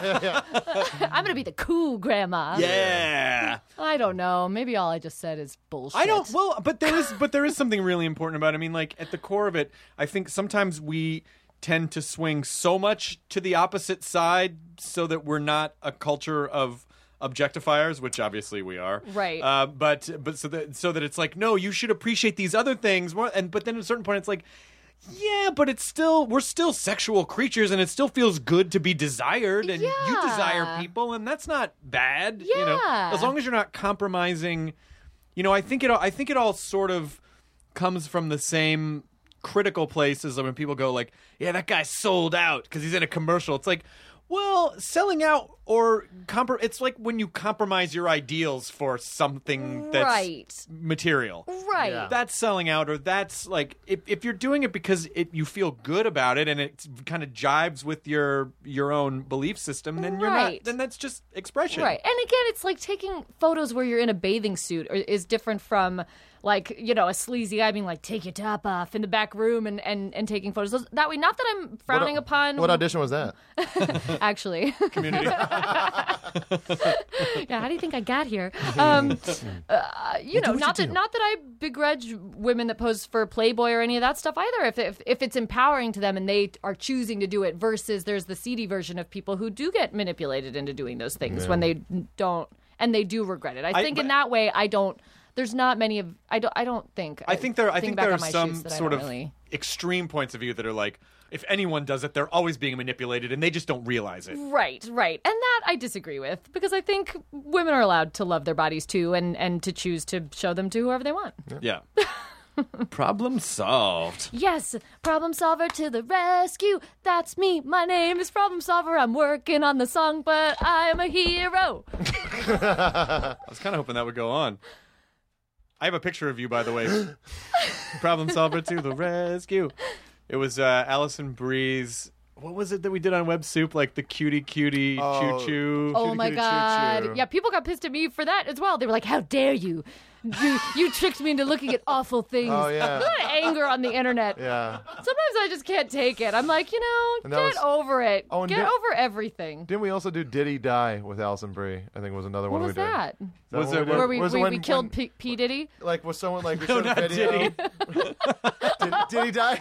I'm going to be the cool grandma. Yeah. I don't know. Maybe all I just said is bullshit. I don't. Well, but there is something really important about it. I mean, like, at the core of it, I think sometimes we tend to swing so much to the opposite side so that we're not a culture of objectifiers, which obviously we are. Right. But so that it's like, no, you should appreciate these other things more. But then at a certain point, it's like, yeah, but we're still sexual creatures, and it still feels good to be desired, and you desire people, and that's not bad. Yeah. As long as you're not compromising. I think it all sort of comes from the same critical place as when people go like, yeah, that guy sold out because he's in a commercial. It's like, well, selling out it's like when you compromise your ideals for something that's Right. material. Right. Yeah. That's selling out, or that's like if you're doing it because you feel good about it and it kind of jives with your own belief system, then you're not. Right. Then that's just expression. Right. And again, it's like taking photos where you're in a bathing suit is different from, like, a sleazy guy being like, take your top off in the back room and taking photos. That way, not that I'm frowning upon. What audition was that? Actually. Community. Yeah, how do you think I got here? Not that I begrudge women that pose for Playboy or any of that stuff either. If it's empowering to them and they are choosing to do it, versus there's the seedy version of people who do get manipulated into doing those things when they don't, and they do regret it. I think in that way, I don't. There's not many of. I don't think. I think there are some sort of really... extreme points of view that are like, if anyone does it, they're always being manipulated, and they just don't realize it. Right. And that I disagree with, because I think women are allowed to love their bodies too, and to choose to show them to whoever they want. Yeah. Problem solved. Yes, problem solver to the rescue. That's me. My name is Problem Solver. I'm working on the song, but I'm a hero. I was kind of hoping that would go on. I have a picture of you, by the way. Problem solver to the rescue. It was Allison Bree's. What was it that we did on Web Soup? Like the cutie choo choo. Oh my Choo-choo. God. Yeah, people got pissed at me for that as well. They were like, how dare you? You tricked me into looking at awful things. Oh, yeah. A lot of anger on the internet. Yeah. Sometimes I just can't take it. I'm like, And that get was- over it. Oh, and Get over everything. Didn't we also do Did He Die with Alison Brie? I think was another What one was we did. that? Is Was what it- did? Where we Was it when- killed when- P. Diddy? Like, was someone like, we No, showed a not video? Diddy. Did he die?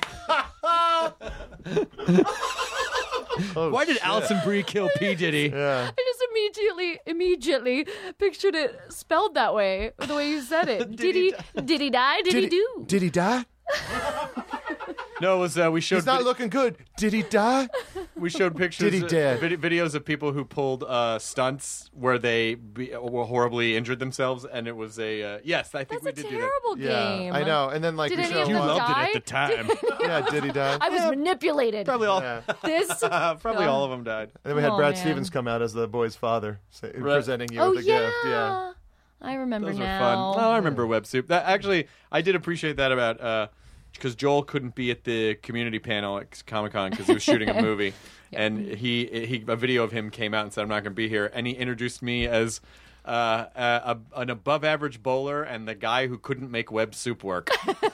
Oh, Why did shit. Allison Brie kill P. Diddy? Yeah. I just immediately pictured it spelled that way, the way you said it. Did he die? Did he do? Did he die? No, it was we showed He's not looking good. Did he die? we showed pictures, Did he dead? videos of people who pulled stunts where they were horribly injured themselves, and it was a yes. I think That's we a did do that. terrible game. I know. And then like Did we any showed of You them one. loved die? it at the time. Yeah, did he die? I was manipulated. Probably all. Yeah. This. Probably all of them died. And then we had Oh, Brad man. Stevens come out as the boy's father, presenting you Oh with a yeah. gift. Yeah. I remember Those now. were fun. Oh, I remember Web Soup. That actually, I did appreciate that about because Joel couldn't be at the community panel at Comic-Con because he was shooting a movie, and he a video of him came out and said, "I'm not going to be here," and he introduced me as an above-average bowler and the guy who couldn't make web soup work.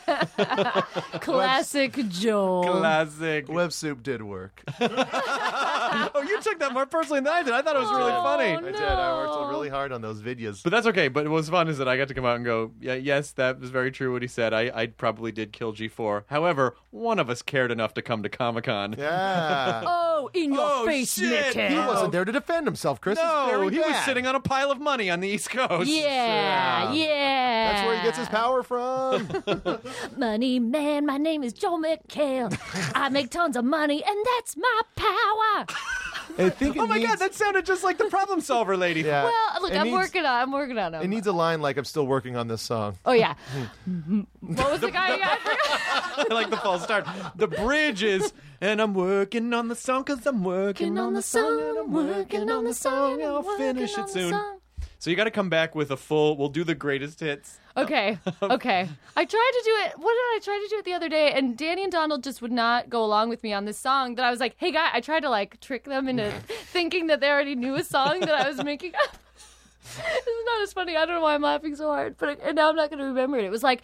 Classic Joel. Classic. Web soup did work. Oh, you took that more personally than I did. I thought it was really funny. I did. I worked really hard on those videos. But that's okay. But what's fun is that I got to come out and go, yeah, yes, that was very true what he said. I probably did kill G4. However, one of us cared enough to come to Comic-Con. Yeah. Oh, in your face, shit. Mickey. He wasn't there to defend himself, Chris. It's No, very he was bad. sitting on a pile of money on the East Coast. Yeah. That's where he gets his power from. Money man, my name is Joel McHale. I make tons of money, and that's my power. I think Oh my God, that sounded just like the problem solver lady. Yeah. Well, look, It I'm needs- working on It him. needs a line like, I'm still working on this song. Oh, yeah. What was the guy? I forgot. I like the false start. The bridge is, and I'm working on the song because I'm working on the song, and I'm working on the song. I'll finish it soon. So you got to come back with a full, we'll do the greatest hits. Okay. I tried to do it. What did I try to do it the other day? And Danny and Donald just would not go along with me on this song that I was like, hey, guy, I tried to like trick them into thinking that they already knew a song that I was making up. This is not as funny. I don't know why I'm laughing so hard, and now I'm not going to remember it. It was like,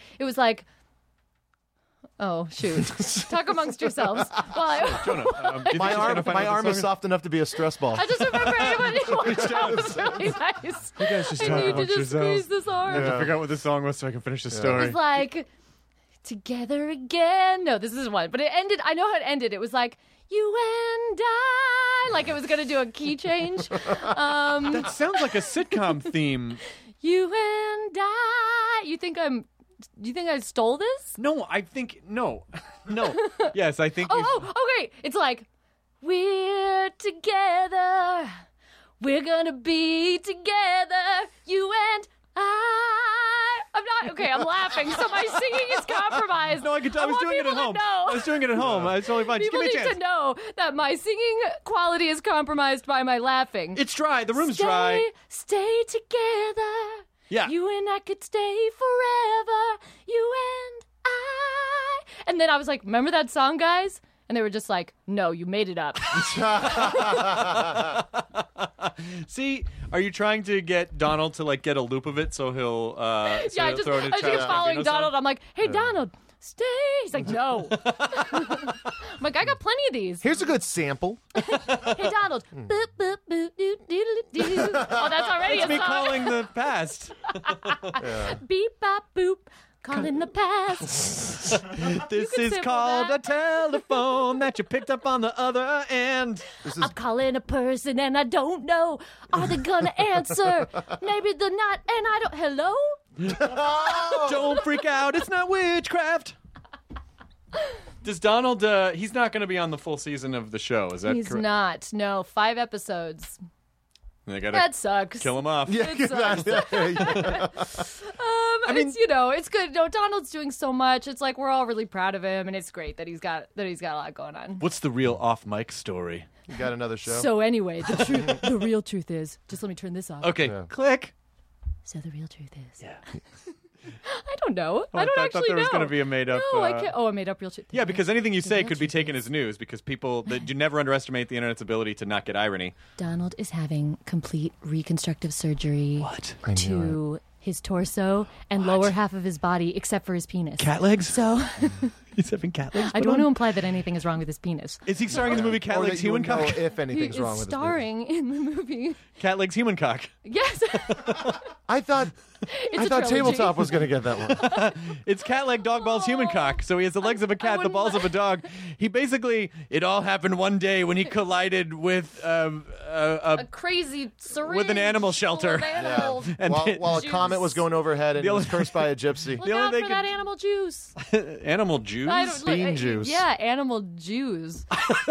oh, shoot. Talk amongst yourselves. Well, Jonah, do you My think she's gonna find my out arm the is song? soft enough to be a stress ball. I just remember anybody that was really nice. You guys just I talk need to amongst just yourselves. squeeze this arm. I have to figure out what the song was so I can finish the It story. was like, together again. No, this is one. But it ended, I know how it ended. It was like, you and I. Like it was going to do a key change. That sounds like a sitcom theme. You and I. Do you think I stole this? No, I think, no. Yes, I think you... Okay. It's like, we're together. We're going to be together. You and I. I'm laughing. So my singing is compromised. No, I was want doing it at people to home. know. I was doing it at home. It's totally fine. Just People give me a need chance. to know that my singing quality is compromised by my laughing. It's dry. The room's dry. Stay together. Yeah. You and I could stay forever. You and I. And then I was like, remember that song, guys? And they were just like, no, you made it up. See, are you trying to get Donald to like get a loop of it so he'll Yeah, I just throw it in keep following Gambino Donald. song? I'm like, hey, Donald, stay. He's like, no. I'm like, I got plenty of these. Here's a good sample. Hey, Donald. Boop, boop, boop, doo, doo, doo, doo. Oh, that's already It's a me song. calling the past. Beep, bop, boop. Calling the past. This could is sample called that. a telephone that you picked up on the other end. I'm calling a person and I don't know. Are they gonna answer? Maybe they're not. And I don't. Hello? Don't freak out. It's not witchcraft. Does Donald, he's not going to be on the full season of the show, is that He's correct? not. No, 5 episodes. They got That to sucks. kill him off. It sucks. It's good. No, Donald's doing so much. It's like we're all really proud of him, and it's great that he's got a lot going on. What's the real off-mic story? You got another show? So anyway, the real truth is, just let me turn this off. Okay, click. So the real truth is, Yeah. I don't know. I don't thought actually there was know. going to be a made-up... No, I can't. Oh, I made up real truth. Yeah, because anything you say real could be truth taken as news because people... You never underestimate the internet's ability to not get irony. Donald is having complete reconstructive surgery to his torso and lower half of his body, except for his penis. Cat legs? So He's having cat legs? I don't want to imply that anything is wrong with his penis. Is he starring in the movie Cat Or that Legs you Human would know Cock? if He anything's is wrong with starring in the movie. Cat Legs Human Cock. Yes. I thought It's a trilogy. Tabletop was going to get that one. It's Cat Leg Dog Balls Human Cock. So he has the legs of a cat, the wouldn't balls of a dog. He basically... It all happened one day when he collided with A crazy syringe with an animal full shelter. of animals. And while a Juice. comet was going overhead and The it was only- cursed by a gypsy. Look The only out thing for could- that animal juice. Animal Jews? I don't- look, Bean juice. Yeah, animal Jews.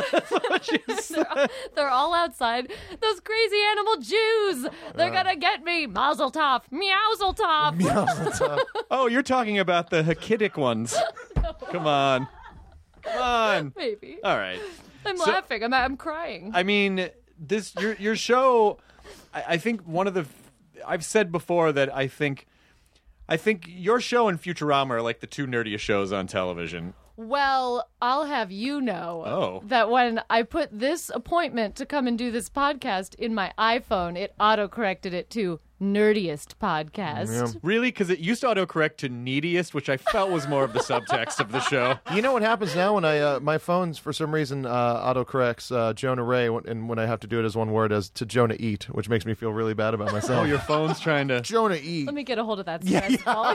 they're all outside. Those crazy animal Jews. They're gonna get me. Mazel tov. Meowzel tov. Oh, you're talking about the Hasidic ones. Come on. Come on. Maybe. All right. I'm So- laughing. I'm crying. I mean, this your show. I think one of the. I've said before that I think your show and Futurama are like the two nerdiest shows on television. Well, I'll have you know Oh. that when I put this appointment to come and do this podcast in my iPhone, it auto-corrected it to nerdiest podcast. Really? Because it used to autocorrect to neediest, which I felt was more of the subtext of the show. You know what happens now when I my phone's for some reason autocorrects Jonah Ray, and when I have to do it as one word as to Jonah Eat, which makes me feel really bad about myself. Oh, your phone's trying to Jonah Eat. Let me get a hold of that stress ball.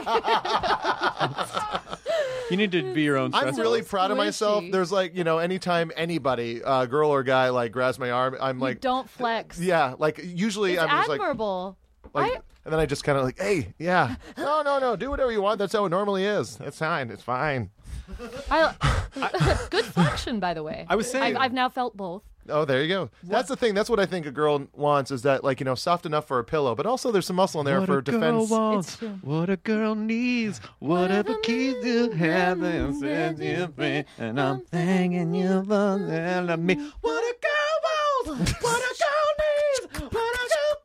You need to be your own. I'm really proud of myself. Squishy. There's like, anytime anybody, girl or guy, like grabs my arm, I'm like, Don't flex. yeah, like usually It's I'm just admirable. like, and then I just kind of like, hey, yeah, no, do whatever you want. That's how it normally is. It's fine. It's fine. Good flexion, by the way. I was saying- I've now felt both. Oh, there you go. That's the thing. That's what I think a girl wants is that, like, soft enough for a pillow, but also there's some muscle in there What for a girl defense. wants, what a girl needs, whatever keys you have, and says you free, and I'm thanking you for telling me what a girl wants, what a girl needs, what a girl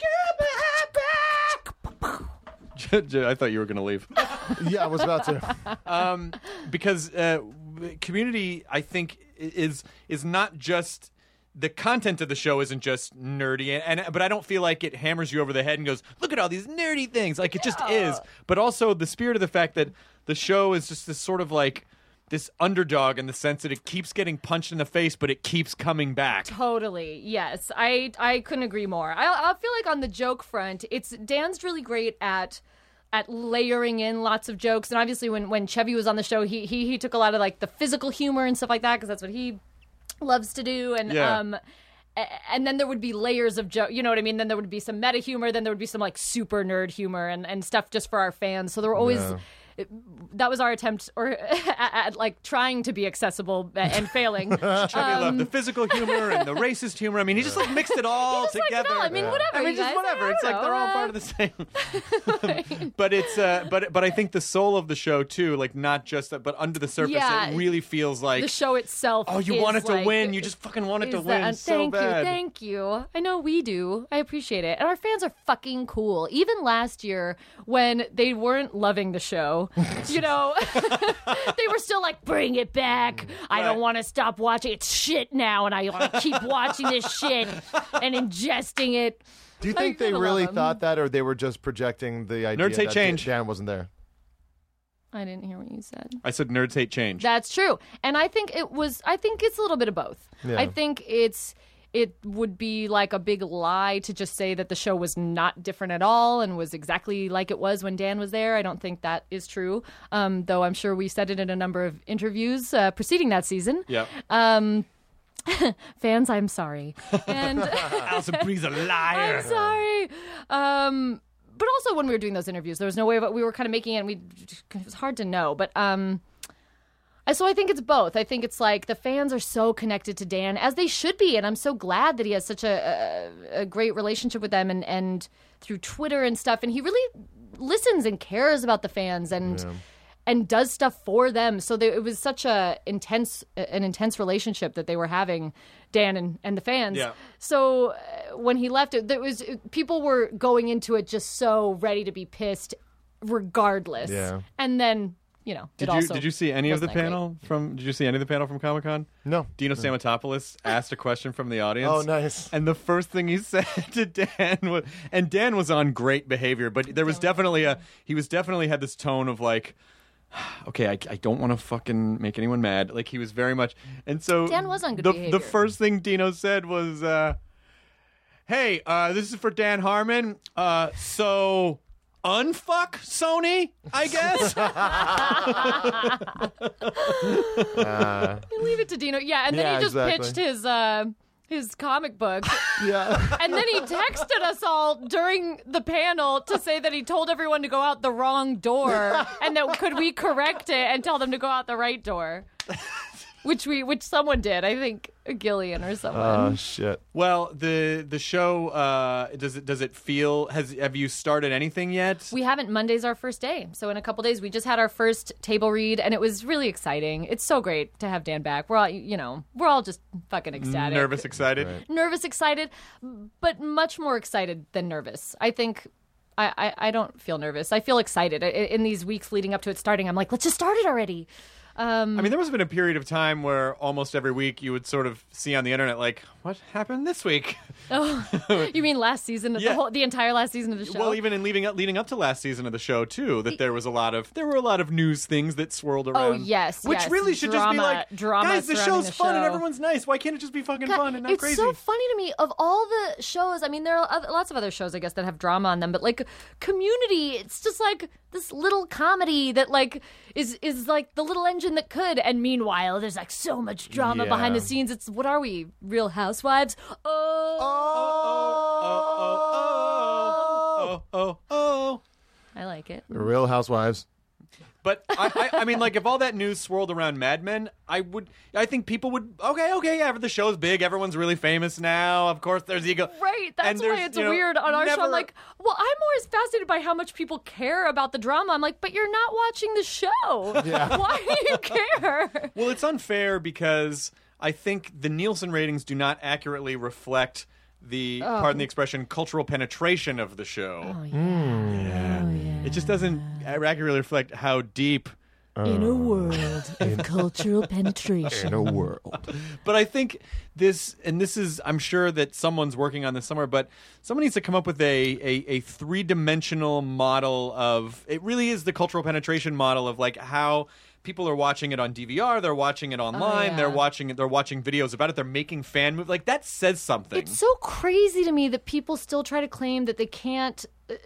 give me back. I thought you were going to leave. Yeah, I was about to. Because Community, I think, is not just... The content of the show isn't just nerdy, but I don't feel like it hammers you over the head and goes, look at all these nerdy things. Like, it just is. But also the spirit of the fact that the show is just this sort of like this underdog in the sense that it keeps getting punched in the face, but it keeps coming back. Totally. Yes. I couldn't agree more. I feel like on the joke front, Dan's really great at layering in lots of jokes. And obviously when Chevy was on the show, he took a lot of like the physical humor and stuff like that, because that's what he loves to do. And and then there would be layers of joke, you know what I mean? Then there would be some meta humor, then there would be some like super nerd humor and stuff just for our fans. So there were always that was our attempt at like trying to be accessible and failing. Chevy loved the physical humor and the racist humor. I mean, he just like mixed it all Just like, together. no, I mean, whatever. I mean, you just guys, whatever. I It's don't like know. they're all part of the same. But it's but I think the soul of the show too, like not just that, but under the surface, Yeah. it really feels like The show itself. oh, you is want it to like- win. You just fucking want it to is that- win so bad. Thank you. I know we do. I appreciate it. And our fans are fucking cool. Even last year when they weren't loving the show, they were still like, bring it back. I don't want to stop watching. It's shit now, and I want to keep watching this shit and ingesting it. Do you think they gotta really love 'em. thought that, or they were just projecting the idea Nerds hate that change. Dan wasn't there? I didn't hear what you said. I said nerds hate change. That's true. And I think it's a little bit of both. Yeah. I think it would be like a big lie to just say that the show was not different at all and was exactly like it was when Dan was there. I don't think that is true. Though I'm sure we said it in a number of interviews preceding that season. Yeah. Fans, I'm sorry. And Alison Brie's a liar. I'm sorry. But also when we were doing those interviews, there was no way of it. We were kind of making it, and it was hard to know. But so I think it's both. I think it's like the fans are so connected to Dan, as they should be, and I'm so glad that he has such a great relationship with them and through Twitter and stuff. And he really listens and cares about the fans and does stuff for them. So it was such an intense relationship that they were having, Dan and the fans. Yeah. So when he left, people were going into it just so ready to be pissed, regardless. Yeah. And then Did you see any of the wasn't that panel from? Did you see any of the panel from Comic-Con? No. Dino Stamatopoulos asked a question from the audience. Oh, nice. And the first thing he said to Dan was, and Dan was on great behavior, but there was definitely he had this tone of like, okay, I don't want to fucking make anyone mad. Like he was very much, and so Dan was on good the behavior. first thing Dino said was, "Hey, this is for Dan Harmon. So." Unfuck Sony, I guess. Leave it to Dino. Yeah, and then Yeah, he just exactly. pitched his comic book. Yeah. And then he texted us all during the panel to say that he told everyone to go out the wrong door and that could we correct it and tell them to go out the right door. Which someone did, I think Gillian or someone. Oh shit. Well, the show does it feel have you started anything yet? We haven't. Monday's our first day. So in a couple days, we just had our first table read, and it was really exciting. It's so great to have Dan back. We're all just fucking ecstatic. Nervous, excited. Right. Nervous, excited, but much more excited than nervous. I think I don't feel nervous. I feel excited. In these weeks leading up to it starting, I'm like, let's just start it already. I mean, there must have been a period of time where almost every week you would sort of see on the internet, like, what happened this week? Oh, you mean last season? Yeah. The entire last season of the show? Well, even in leading up to last season of the show too, that there were a lot of news things that swirled around. Oh, yes, which yes. really should just be like, drama guys, the surrounding show's the fun and show. everyone's nice. Why can't it just be fucking fun and not it's crazy? so funny to me. Of all the shows, I mean, there are lots of other shows, I guess, that have drama on them, but like Community, it's just like this little comedy that like is like the little engine that could. And meanwhile, there's like so much drama behind the scenes. It's what are we? Real Housewives? Oh. I like it. The Real Housewives. But I mean, like, if all that news swirled around Mad Men, I think people would, okay, yeah, the show's big, everyone's really famous now, of course there's ego. Right, that's And why there's, it's you know, weird on our show. never- I'm like, well, I'm always fascinated by how much people care about the drama. I'm like, but you're not watching the show. Yeah. Why do you care? Well, it's unfair because I think the Nielsen ratings do not accurately reflect the, pardon the expression, cultural penetration of the show. Oh, yeah. It just doesn't accurately reflect how deep. In a world of cultural penetration. In a world. But I think this is, I'm sure that someone's working on this somewhere, but someone needs to come up with a three-dimensional model of, it really is the cultural penetration model of like how people are watching it on DVR, they're watching it online, they're watching videos about it, they're making fan movies. Like, that says something. It's so crazy to me that people still try to claim that they can't,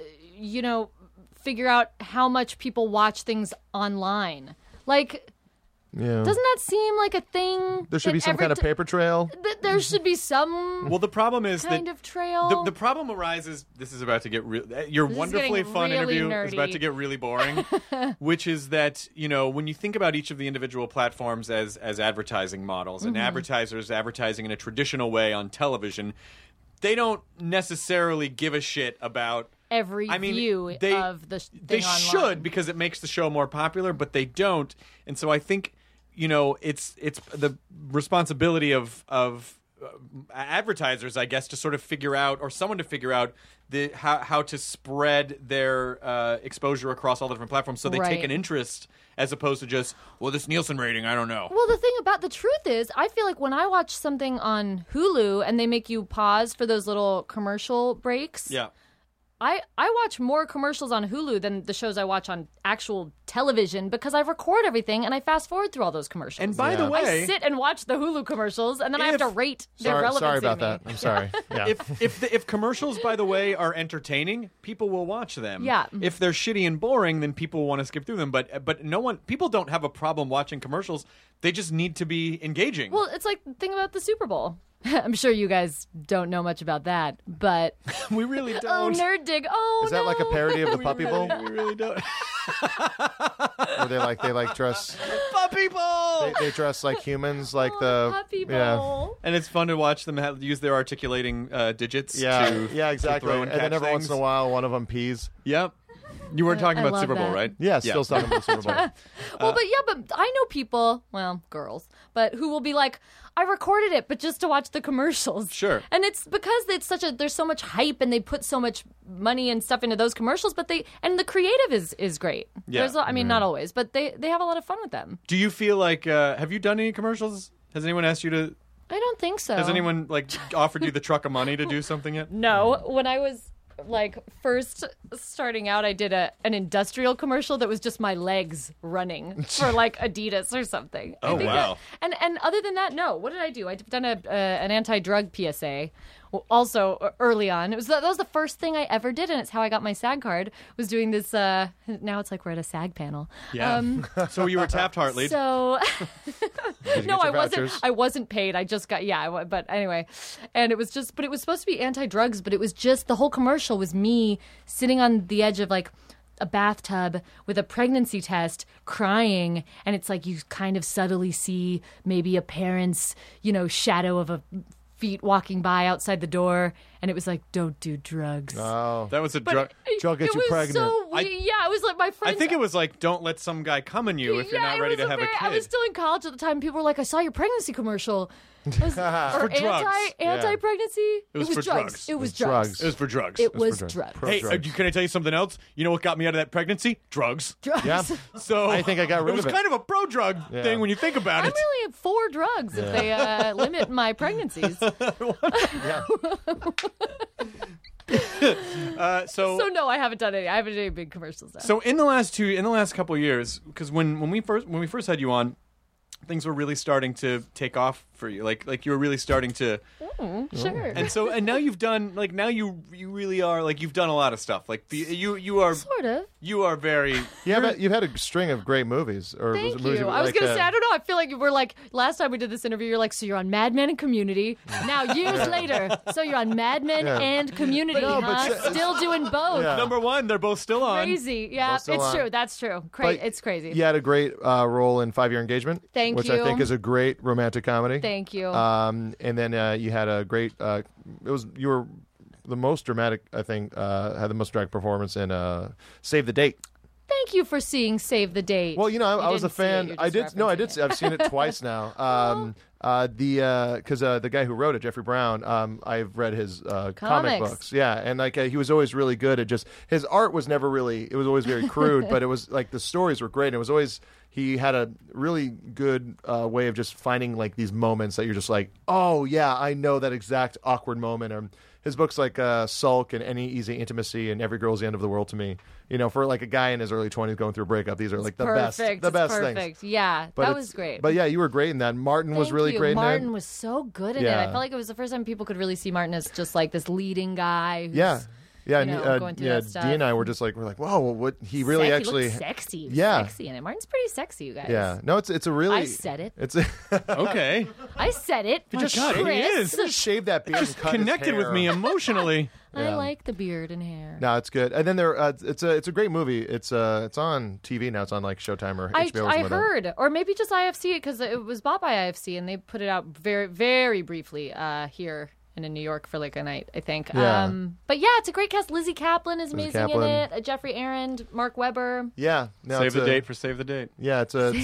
figure out how much people watch things online. Like, Yeah. doesn't that seem like a thing? There should be some kind of paper trail. There should be some Well, the problem is kind that of trail. the problem arises. This is about to get real. Your This is wonderfully getting fun really interview is about nerdy. to get really boring. Which is that, when you think about each of the individual platforms as advertising models, and advertisers advertising in a traditional way on television, they don't necessarily give a shit about Every view of the thing They online. should, because it makes the show more popular, but they don't. And so I think, it's the responsibility of advertisers, I guess, to sort of figure out, or someone to figure out how to spread their exposure across all the different platforms, so they take Right. an interest as opposed to just, well, this Nielsen rating, I don't know. Well, the thing about the truth is, I feel like when I watch something on Hulu and they make you pause for those little commercial breaks, Yeah. I watch more commercials on Hulu than the shows I watch on actual television because I record everything and I fast forward through all those commercials. And by the way, I sit and watch the Hulu commercials and then I have to rate their relevancy. Sorry to about me. that. I'm sorry. Yeah. if commercials, by the way, are entertaining, people will watch them. Yeah. If they're shitty and boring, then people will want to skip through them. But people don't have a problem watching commercials. They just need to be engaging. Well, it's like the thing about the Super Bowl. I'm sure you guys don't know much about that, but we really don't. oh, nerd dig! Oh, Is that like a parody of the Puppy Bowl? We really don't. Where they dress Puppy Bowl. they dress like humans, like Oh, the Puppy yeah. Bowl. And it's fun to watch them use their articulating digits. Yeah, to, yeah, to exactly. throw And and then catch every once in a things. while, one of them pees. Yep. You were talking I about love Super Bowl, that. right? Yeah, still talking about Super Bowl. Well, but I know people, well, girls, but who will be like, I recorded it, but just to watch the commercials. Sure. And it's because there's so much hype and they put so much money and stuff into those commercials, but and the creative is great. Yeah. I mean, not always, but they have a lot of fun with them. Do you feel like have you done any commercials? Has anyone asked you to? I don't think so. Has anyone offered you the truck of money to do something yet? No. When I was first starting out, I did an industrial commercial that was just my legs running for Adidas or something. Oh, wow. And other than that, no. What did I do? I've done an anti-drug PSA. Also early on, that was the first thing I ever did, and it's how I got my SAG card. Was doing this. Now it's like we're at a SAG panel. Yeah. So you were Taft Hartley. So Did you no, get I your wasn't. vouchers? I wasn't paid. I just got but anyway, and it was just. But it was supposed to be anti-drugs. But it was just the whole commercial was me sitting on the edge of a bathtub with a pregnancy test, crying, and it's like you kind of subtly see maybe a parent's shadow of a feet walking by outside the door, and it was like, don't do drugs. Oh, That was a But drug. Drug gets it you was pregnant. So weird. Yeah, it was like my I friends. think it was like, don't let some guy come on you if you're not ready to have a kid. I was still in college at the time. People were like, I saw your pregnancy commercial. Or For drugs. anti-pregnancy. It was for drugs. It was drugs. drugs. It was for drugs. It was drugs. drugs. Pro- Hey, drugs. can I tell you something else? You know what got me out of that pregnancy? Drugs. Drugs. Yeah. So I think I got rid it was of it. kind of a pro-drug thing when you think about I'm it. really for drugs if they limit my pregnancies. So no, I haven't done any. I haven't done any big commercials. Now. So in the last couple of years, because when we first had you on, things were really starting to take off for you. Like you were really starting to. Sure. And now you've done you really are you've done a lot of stuff. Like you are Sort of. you are very. You've had a string of great movies. Or Thank was it movies you. were I was like, going to say, I don't know. I feel like we're like, last time we did this interview, you're like, so you're on Mad Men and Community. Now, years later, so you're on Mad Men and Community, But no, but huh? Still doing both. Yeah. Number one, they're both still on. Crazy. Yeah, still it's on. true. That's true. But It's crazy. You had a great role in 5 Year Engagement. Thank which you. I think is a great romantic comedy. Thank you. And then you had a great. You were the most dramatic. I think had the most dramatic performance in Save the Date. Thank you for seeing Save the Date. Well, I was a didn't see it, fan. you're I just did. No, I referencing did. it. I've seen it twice now. Because the guy who wrote it, Jeffrey Brown, I've read his comic Comics. books. Yeah, and he was always really good at just his art was never really. It was always very crude, but it was like the stories were great. And it was always he had a really good way of just finding like these moments that you're just like, oh yeah, I know that exact awkward moment. His books like Sulk and Any Easy Intimacy and Every Girl's the End of the World to me. For like a guy in his early 20s going through a breakup, these are like the best It's things. perfect. Yeah, But that it's- was great. But yeah, you were great in that. Martin was Thank really you. great in Martin that. was so good in it. Yeah. I felt like it was the first time people could really see Martin as just like this leading guy. Who's, Yeah. Yeah, you know, going through that stuff. Dee and I were just like, we're like, whoa, what he really He actually, looked sexy. He was Yeah. sexy in it. Martin's pretty sexy, you guys. yeah, no, it's a really, I said it. It's Okay, I said it. My God, he Chris. is. just shave that beard, and cut his connected with hair. me emotionally. I like the beard and hair. No, it's good. And then it's a great movie. It's on TV now. It's on like Showtime or HBO. or I something like that. heard, or maybe just IFC because it was bought by IFC and they put it out very, very briefly here and in New York for like a night, I think. Yeah. But yeah, it's a great cast. Lizzie Kaplan is amazing Kaplan. in it. Jeffrey Arend, Mark Webber. Yeah, no, Save it's the a- date for Save the Date. Yeah, it's a.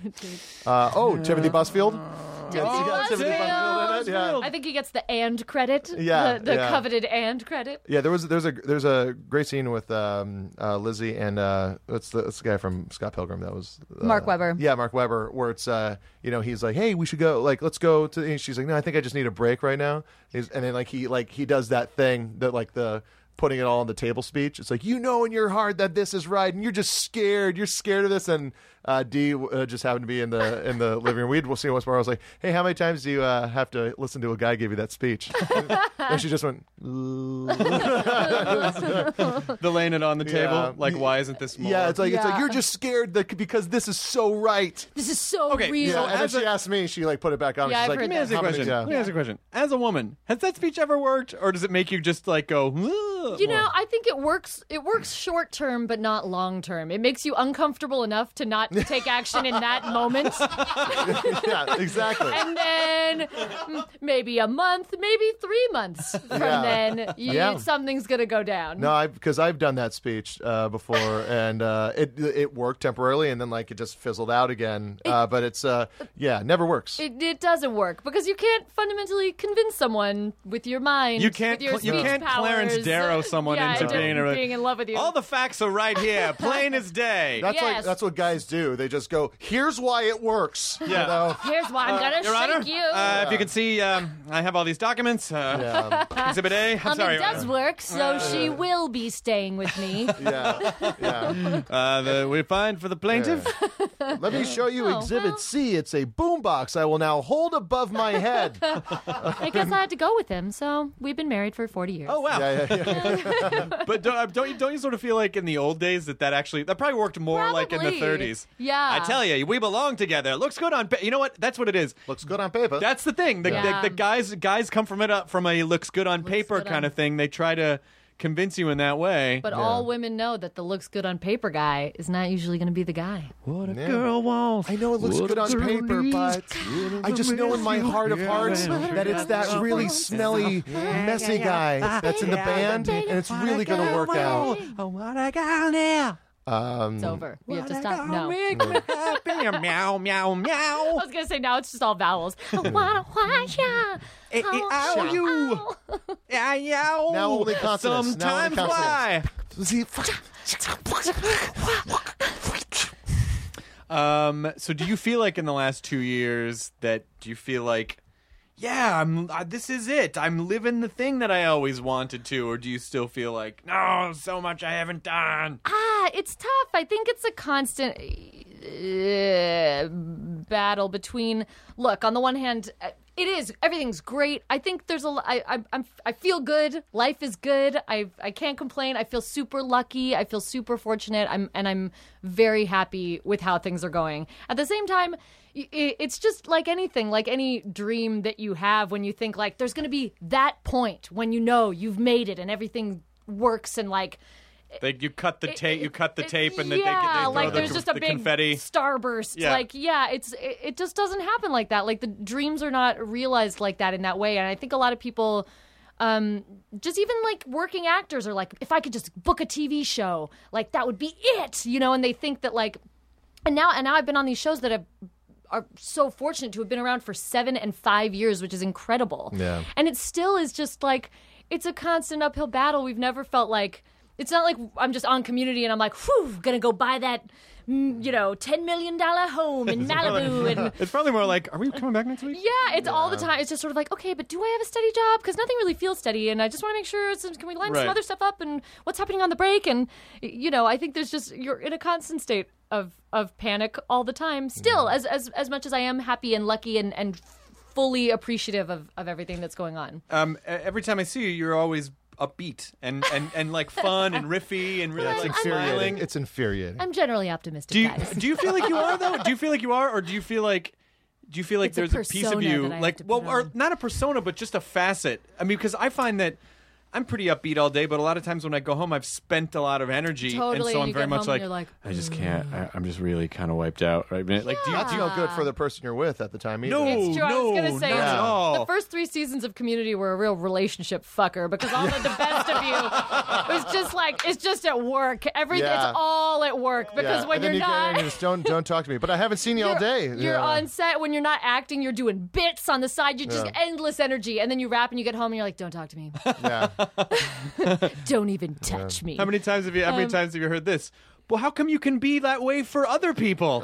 Timothy Busfield. Yeah, Timothy Busfield in it. Yeah. I think he gets the "and" credit. Yeah, the yeah. coveted "and" credit. Yeah, there's a great scene with Lizzie and what's the guy from Scott Pilgrim that was Mark Webber. Yeah, Mark Webber, where it's he's like, hey, we should go, like, let's go to. And she's like, no, I think I just need a break right now. And then he does that thing that like the putting it all on the table speech. It's like, in your heart that this is right, and you're just scared. You're scared of this. And Dee just happened to be in the living room. We'll see once more. I was like, hey, how many times do you have to listen to a guy give you that speech? And she just went. The laying it on the table. Yeah. Like, why isn't this more? Yeah, it's like Yeah. you're just scared because this is so right. This is so Okay, real. Yeah, and then as she a- asked me. She like put it back on. Yeah, She's I've like, heard Let me ask you a how many- question. yeah. Let me ask you a question. As a woman, has that speech ever worked, or does it make you just like go? You know, I think it works. It works short term, but not long term. It makes you uncomfortable enough to not take action in that moment, Yeah, exactly. and then maybe a month, maybe 3 months from Yeah. then, Yeah. something's gonna go down. No, because I've done that speech before, and it worked temporarily, and then like it just fizzled out again. But it's never works. It doesn't work because you can't fundamentally convince someone with your mind. You can't. With your You speech can't Clarence powers. Darrow someone Yeah, into being in love with you. All the facts are right here, plain as day. Yes. That's what guys do. They just go, "Here's why it works." Yeah. You know? Here's why I'm gonna Your Honor, shake you. if you can see, I have all these documents. Exhibit A. I'm sorry. It does work, so she will be staying with me. Yeah. We find for the plaintiff. Let me show you Oh, Exhibit well. C. It's a boombox I will now hold above my head. I guess I had to go with him, so we've been married for 40 years. Oh wow! Yeah. But don't you sort of feel like in the old days that probably worked more like in the Probably. 30s? Yeah. I tell you, we belong together. Looks good on. You know what? That's what it is. Looks good on paper. That's the thing. The Yeah. guys come from a looks good on paper good kind on- of thing. They try to convince you in that way. But all women know that the looks good on paper guy is not usually going to be the guy. What a girl wants. I know it looks good on paper, but I just know in my heart of hearts that it's that really smelly, messy guy that's in the band, and it's really going to work out. What a girl now. It's over. You have to stop. No. Meow, meow, meow. I was going to say, now it's just all vowels. Now only consonants. Sometimes why? So do you feel like in the last 2 years do you feel like, this is it. I'm living the thing that I always wanted to, or do you still feel like, no, so much I haven't done? It's tough. I think it's a constant battle between, look, on the one hand, it is, everything's great. I think there's I feel good. Life is good. I can't complain. I feel super lucky. I feel super fortunate. I'm very happy with how things are going. At the same time, it's just like anything, like any dream that you have when you think like there's going to be that point when you know you've made it and everything works and like you cut the tape, and then they like throw there's just a big confetti starburst. Yeah. Like, it just doesn't happen like that. Like the dreams are not realized like that in that way. And I think a lot of people, just even like working actors are like, if I could just book a TV show, like that would be it, and they think that like, and now I've been on these shows that are so fortunate to have been around for 7 and 5 years, which is incredible. Yeah. And it still is just like, it's a constant uphill battle. We've never felt like, it's not like I'm just on Community and I'm like, whew, gonna go buy that, $10 million home in Malibu. And it's probably more like, are we coming back next week? Yeah, it's all the time. It's just sort of like, okay, but do I have a steady job? Because nothing really feels steady, and I just want to make sure, can we line some other stuff up, and what's happening on the break? And, I think there's just, you're in a constant state of panic all the time. Still, as much as I am happy and lucky and fully appreciative of everything that's going on. Every time I see you, you're always upbeat and like fun and riffy and really like smiling. It's infuriating. I'm generally optimistic, guys. Do you feel like you are though? Do you feel like you are, or do you feel like it's there's a piece of you like, or not a persona, but just a facet? I mean, because I find that I'm pretty upbeat all day, but a lot of times when I go home, I've spent a lot of energy, totally, and so I'm very much like, I just can't. I'm just really kind of wiped out. Right? Like, That's no good for the person you're with at the time either. No, it's true. I was going to say, not at all. The first 3 seasons of Community were a real relationship fucker because all of the best of you was just like, it's just at work. Everything, it's all at work because when you're not, just don't talk to me. But I haven't seen you all day. You're on set when you're not acting. You're doing bits on the side. You're just endless energy, and then you rap and you get home and you're like, don't talk to me. Yeah. Don't even touch me. How many times have you heard this? Well, how come you can be that way for other people?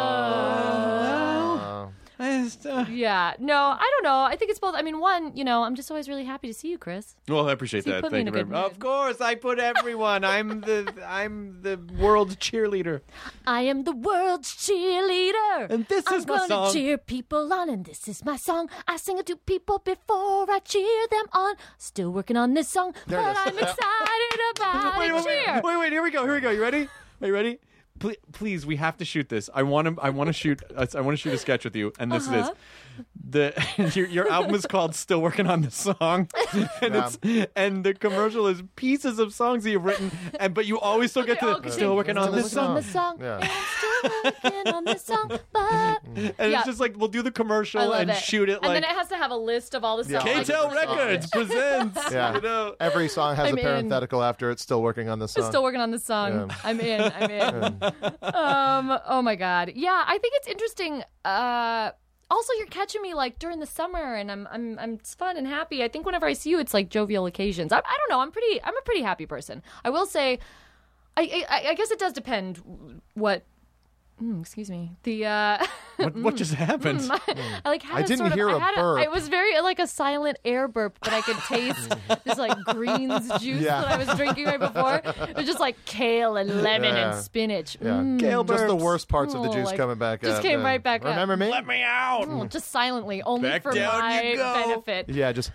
Yeah. No, I don't know. I think it's both. I mean, one, I'm just always really happy to see you, Chris. Well, I appreciate that. Thank you very much. Of course, I put everyone. I'm the world's cheerleader. I am the world's cheerleader. And this is my song. I'm gonna cheer people on, and this is my song. I sing it to people before I cheer them on. Still working on this song, but I'm excited about it. Cheer. Wait, here we go. You ready? Are you ready? Please, we have to shoot this. I want to shoot a sketch with you, and this is your album is called "Still Working on the Song," and the commercial is pieces of songs that you've written, but you always still get to "Still Working on this song." Yeah. And I'm still working on this song, but it's just like we'll do the commercial and shoot it, and then it has to have a list of all the songs. KTEL Records presents. Yeah. Every song has a parenthetical after it's still working on the song. Still working on the song. Yeah. I'm in. Oh my God. Yeah, I think it's interesting. Also, you're catching me like during the summer, and I'm fun and happy. I think whenever I see you, it's like jovial occasions. I don't know. I'm a pretty happy person. I will say, I guess it does depend what. Excuse me. What just happened? I didn't hear a burp. It was very like a silent air burp, but I could taste this like greens juice that I was drinking right before. It was just like kale and lemon and spinach. Yeah. Kale burps. Just the worst parts of the juice coming back up. Just came right back up. Remember me? Let me out. Just silently, only back for down my you go. benefit. Yeah, just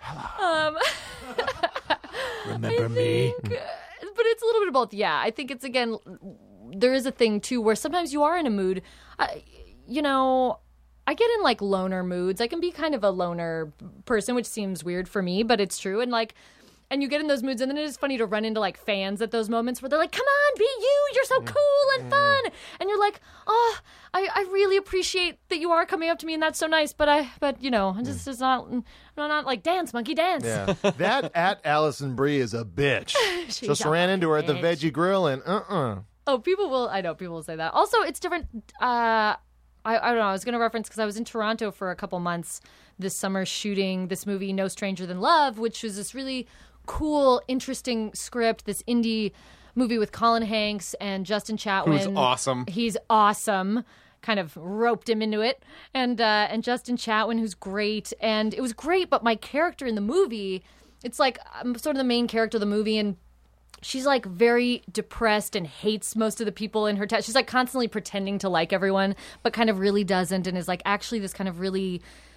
remember me. But it's a little bit of both. Yeah, I think it's again. There is a thing too where sometimes you are in a mood. I get in like loner moods. I can be kind of a loner person, which seems weird for me, but it's true. And and you get in those moods, and then it is funny to run into like fans at those moments where they're like, come on, be you, you're so cool and fun, and you're like, oh, I really appreciate that you are coming up to me, and that's so nice, but you know, it's not like dance, monkey, dance. Yeah. That at Allison Brie is a bitch. Just ran into her at the Veggie Grill and Oh, I know people will say that. Also, it's different. I don't know. I was going to reference because I was in Toronto for a couple months this summer shooting this movie, No Stranger Than Love, which was this really cool, interesting script, this indie movie with Colin Hanks and Justin Chatwin. Who's awesome. He's awesome. Kind of roped him into it. And Justin Chatwin, who's great. And it was great, but my character in the movie, it's like I'm sort of the main character of the movie, and she's like very depressed and hates most of the people in her town. She's like constantly pretending to like everyone, but kind of really doesn't, and is like actually this kind of really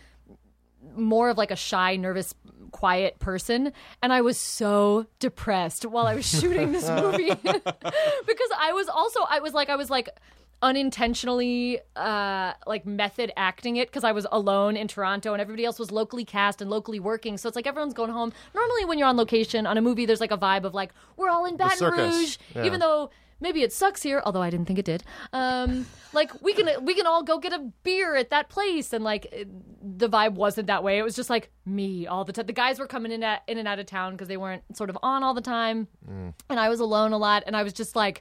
more of like a shy, nervous, quiet person. And I was so depressed while I was shooting this movie because I was like unintentionally like method acting it because I was alone in Toronto and everybody else was locally cast and locally working, so it's like everyone's going home. Normally when you're on location on a movie, there's like a vibe of like we're all in Baton Rouge, even though maybe it sucks here, although I didn't think it did. Like we can all go get a beer at that place, and like the vibe wasn't that way. It was just like me all the time. The guys were coming in and out of town because they weren't sort of on all the time, and I was alone a lot, and I was just like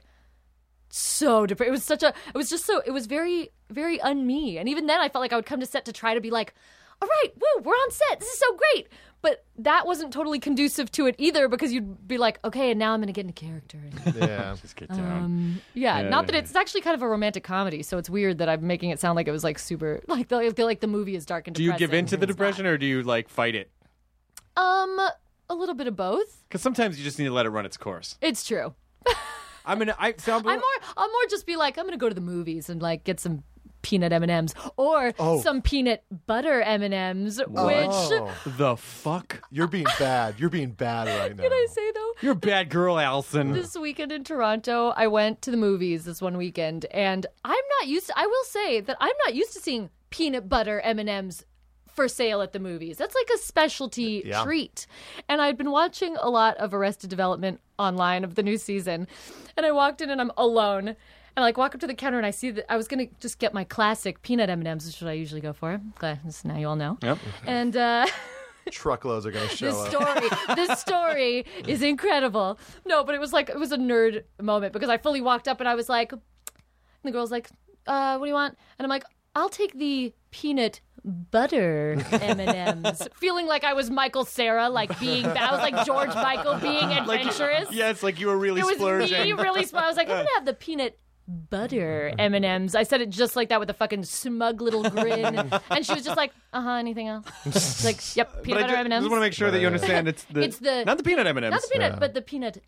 so depressed. It was very, very un-me. And even then I felt like I would come to set to try to be like, all right, woo, we're on set, this is so great. But that wasn't totally conducive to it either, because you'd be like, okay, and now I'm going to get into character. Yeah. Just get down. Not that it's actually kind of a romantic comedy, so it's weird that I'm making it sound like it was like super, like the movie is dark and Do depressing. you give in to the depression, or do you like fight it? A little bit of both. Because sometimes you just need to let it run its course. It's true. I'll more just be like, I'm gonna go to the movies and like get some peanut M&Ms or some peanut butter M&Ms, which the fuck? You're being bad. You're being bad right now. Can I say though? You're a bad girl, Allison. This weekend in Toronto, I went to the movies this one weekend, and I will say that I'm not used to seeing peanut butter M&Ms for sale at the movies. That's like a specialty treat. And I'd been watching a lot of Arrested Development online of the new season, and I walked in and I'm alone, and I like walk up to the counter and I see that I was gonna just get my classic peanut M&Ms, which is what I usually go for. Glad now you all know. Yep. And truckloads are going to show up. This story is incredible. No, but it was a nerd moment, because I fully walked up and I was like, and the girl's like, what do you want? And I'm like, I'll take the peanut butter M&Ms, feeling like I was Michael Cera, like I was like George Michael being adventurous. Yeah, it's like you were really splurging. splurging. Me really splurging. I was like, I'm gonna have the peanut butter M&Ms. I said it just like that with a fucking smug little grin, and she was just like, anything else? Like, yep, peanut butter M&Ms. I just want to make sure that you understand it's the not the peanut M&Ms. Not the peanut, but the peanut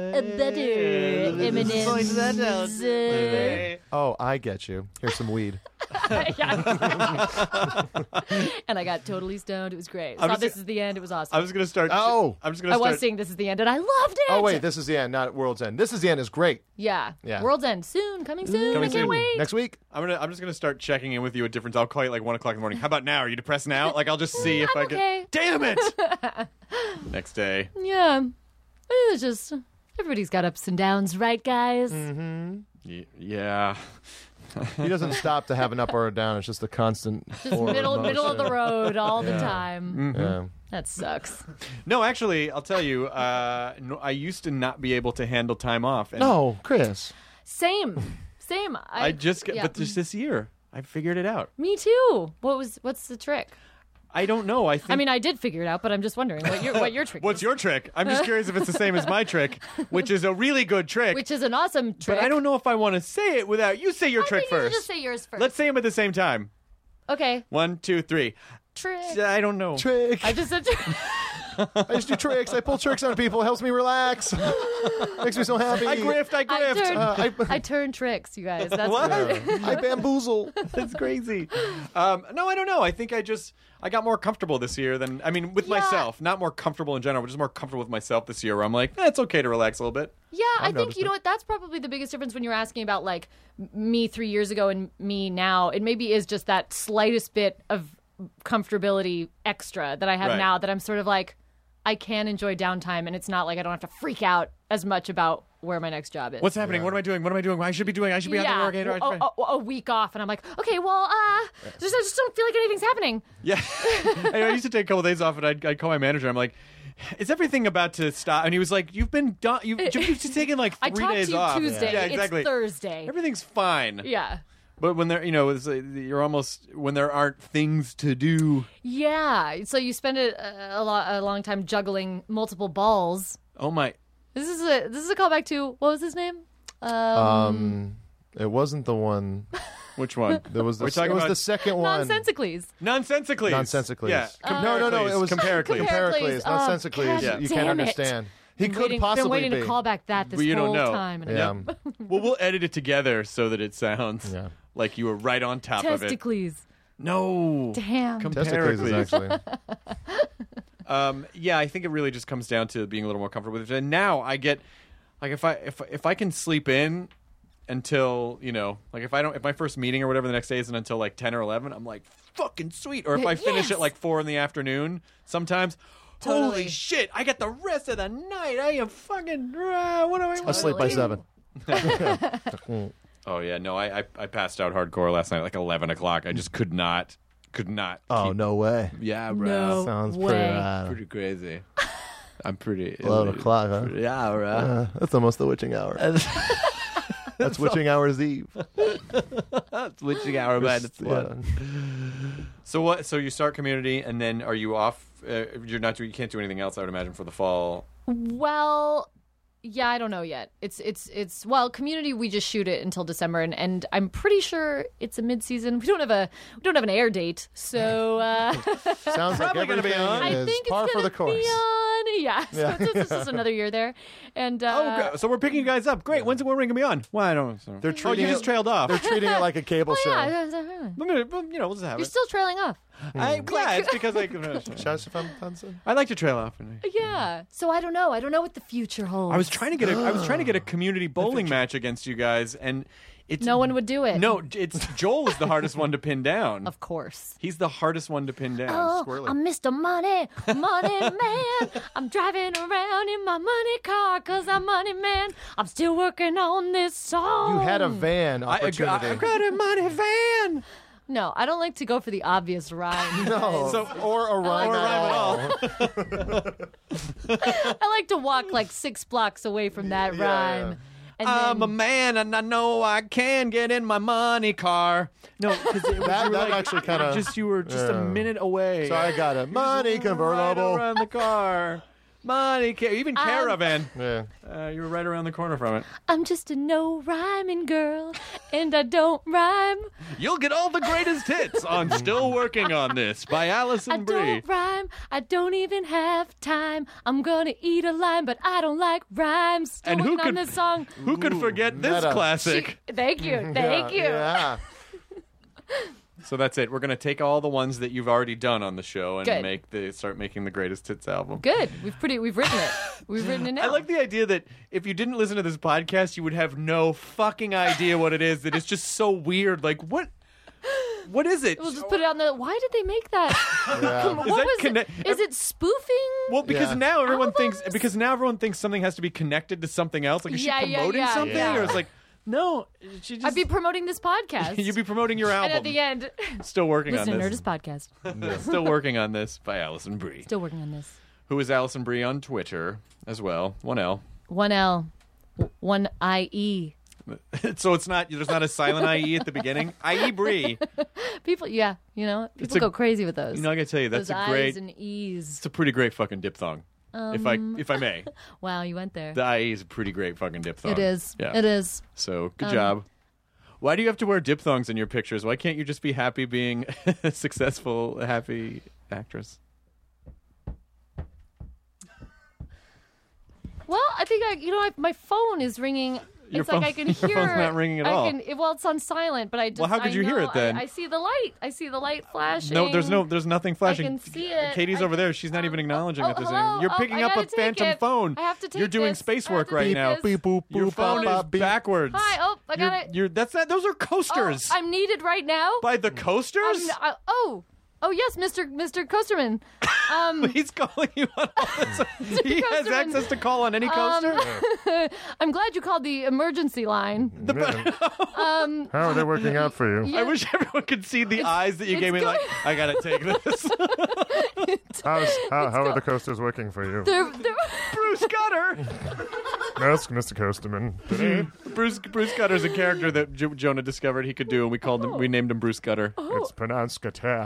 butter M&Ms. Oh, I get you. Here's some weed. And I got totally stoned. It was great. Saw This Is the End. It was awesome. I was going to start. I was seeing This Is the End, and I loved it. Oh, wait, This Is the End, not World's End. This Is the End is great. Yeah. World's End soon. Coming soon. I can't wait. Next week. I'm just gonna start checking in with you at different. I'll call you like 1 o'clock in the morning. How about now? Are you depressed now? Like I'll just see if I okay. get. Damn it! Next day. Yeah. It's just everybody's got ups and downs, right, guys? Mm-hmm. Yeah. He doesn't stop to have an up or a down. It's just a constant. Just middle of the road all the time. Mm-hmm. Yeah. That sucks. No, actually, I'll tell you. I used to not be able to handle time off. And No, Chris. Same. but just this year, I figured it out. Me too. What's the trick? I don't know. I think. I mean, I did figure it out, but I'm just wondering what your trick. What's is. your trick? I'm just curious if it's the same as my trick, which is a really good trick. Which is an awesome trick. But I don't know if I want to say it without you. Say your trick think you first. should just say yours first. Let's say them at the same time. Okay. 1, 2, 3. Trick. I don't know. Trick. I just said. I just do tricks. I pull tricks on people. It helps me relax. Makes me so happy. I grift. I turn tricks, you guys. That's What? I bamboozle. That's crazy. No, I don't know. I think I got more comfortable this year than, with myself. Not more comfortable in general, but just more comfortable with myself this year where I'm like, it's okay to relax a little bit. Yeah, I think, you know what, that's probably the biggest difference when you're asking about, like, me 3 years ago and me now. It maybe is just that slightest bit of comfortability extra that I have Right. now that I'm sort of like, I can enjoy downtime, and it's not like I don't have to freak out as much about where my next job is. What's happening? What am I doing? What am I doing? I should be doing. I should be out there working. A week off, and I'm like, okay, well, I just don't feel like anything's happening. Yeah. I used to take a couple days off, and I'd call my manager. I'm like, is everything about to stop? And he was like, you've been done. You've just taken like 3 days off. I talked to you Tuesday. Yeah, exactly. It's Thursday. Everything's fine. Yeah. But when there, you're almost when there aren't things to do. Yeah. So you spend a long time juggling multiple balls. Oh my! This is a callback to what was his name? It wasn't the one. Which one? There was the second one. Nonsensicles. Nonsensicles. Yeah. No. It was Comparacles. Nonsensicles. God you can't damn it. understand. He could been possibly waiting be. to call back that this But you whole don't know. time. Yeah. Well, we'll edit it together so that it sounds like you were right on top of it. Testicles. No. Damn. Testicles is actually. Yeah, I think it really just comes down to being a little more comfortable with it. And now I get like if I can sleep in until, like if my first meeting or whatever the next day isn't until like 10 or 11, I'm like fucking sweet. Or if I finish at like 4 in the afternoon, sometimes holy shit, I get the rest of the night. I am fucking what do I I'll sleep by 7. Oh yeah, no, I passed out hardcore last night, like 11 o'clock. I just could not. Oh, no way. Yeah, bro. No Sounds way. pretty rad. Pretty crazy. I'm pretty. 11 o'clock, huh? Yeah, bro. That's almost the witching hour. That's witching hour's eve. That's witching hour, man. It's Yeah. So what? So you start Community, and then are you off? You can't do anything else, I would imagine, for the fall. Well, yeah, I don't know yet. It's Community. We just shoot it until December, and I'm pretty sure it's a mid-season. We don't have an air date, so Sounds like Probably gonna be everything on. I is think par it's for gonna the course. be on. Yeah, so it's just another year there, and So we're picking you guys up. Great. When's it going to be on? Well, I don't know. They're treating you just trailed off. They're treating it like a cable show. yeah, We'll just have you're it. still trailing off. Yeah, it's because I like to trail off. Yeah, so I don't know. I don't know what the future holds. I was trying to get a community bowling match against you guys, and it's No one would do it. No, it's Joel is the hardest one to pin down. Of course. He's the hardest one to pin down. Oh, I'm Mr. Money Man. I'm driving around in my money car 'cause I'm money man. I'm still working on this song. You had a van opportunity. I've got a money van. No, I don't like to go for the obvious rhyme. No, or a rhyme at all. I like to walk like 6 blocks away from that rhyme. And I'm a then, man, and I know I can get in my money car. No, because That actually kind of. you were just a minute away. So I got a money Right convertible. around the car. Money, even caravan. Yeah. You were right around the corner from it. I'm just a no rhyming girl, and I don't rhyme. You'll get all the greatest hits on Still Working on This by I Allison Brie. don't rhyme. I don't even have time. I'm gonna eat a lime, but I don't like rhymes. Still And who working on could- this song? Who could forget this meta. classic? Thank you. Thank you. Yeah. So that's it. We're going to take all the ones that you've already done on the show and Good. start making the greatest hits album. Good. We've written it. We've written it now. I like the idea that if you didn't listen to this podcast, you would have no fucking idea what it is. That it's just so weird. Like, what is it? We'll just put it on the. Why did they make that? Come on, Is what that was connect- it? Is it spoofing? Well, because Yeah. now everyone Albums? thinks something has to be connected to something else. Like, is Yeah, she yeah, promoting yeah. something, Yeah. or it's like, no, she just. I'd be promoting this podcast. You'd be promoting your album. And at the end, Still working listen on to this. Nerdist podcast. Still working on this by Allison Brie, Still working on this. who is Allison Brie on Twitter as well. 1L. 1L, 1IE. So it's not. There's not a silent IE at the beginning. IE Brie. People, yeah, people a- go crazy with those. I gotta tell you, that's those a I's great. and E's. It's a pretty great fucking diphthong. If I may, Wow, you went there. the IE is a pretty great fucking diphthong. It is. Yeah. It is. So good job. Why do you have to wear diphthongs in your pictures? Why can't you just be happy being a successful, happy actress? Well, I think my phone is ringing. Your It's like I phone- can your hear. phone's not ringing at all. Well, it's on silent, but I just. Well, how could I you hear know, it then? I see the light. I see the light flashing. No, there's nothing flashing. I can see it. Katie's over there. She's not even acknowledging that there's hello? anything. You're Oh, picking I up a gotta take phantom it. phone. I have to take You're doing this. space I have work to right take now. this. Beep, boop, Your boop, phone bop, is bop, beep. backwards. Hi. Oh, I got it. Those are coasters. I'm needed right now. By the coasters? Oh yes, Mr. Coasterman. He's calling you on all this. He has Coasterman. access to call on any coaster. I'm glad you called the emergency line. How are they working out for you? I wish everyone could see the eyes that you gave me. Like, I gotta take this. How are the coasters working for you? They're Bruce Gutter. Ask Mr. Coasterman. Bruce Gutter's a character that Jonah discovered he could do, and we called him. We named him Bruce Gutter. It's pronounced Gutter.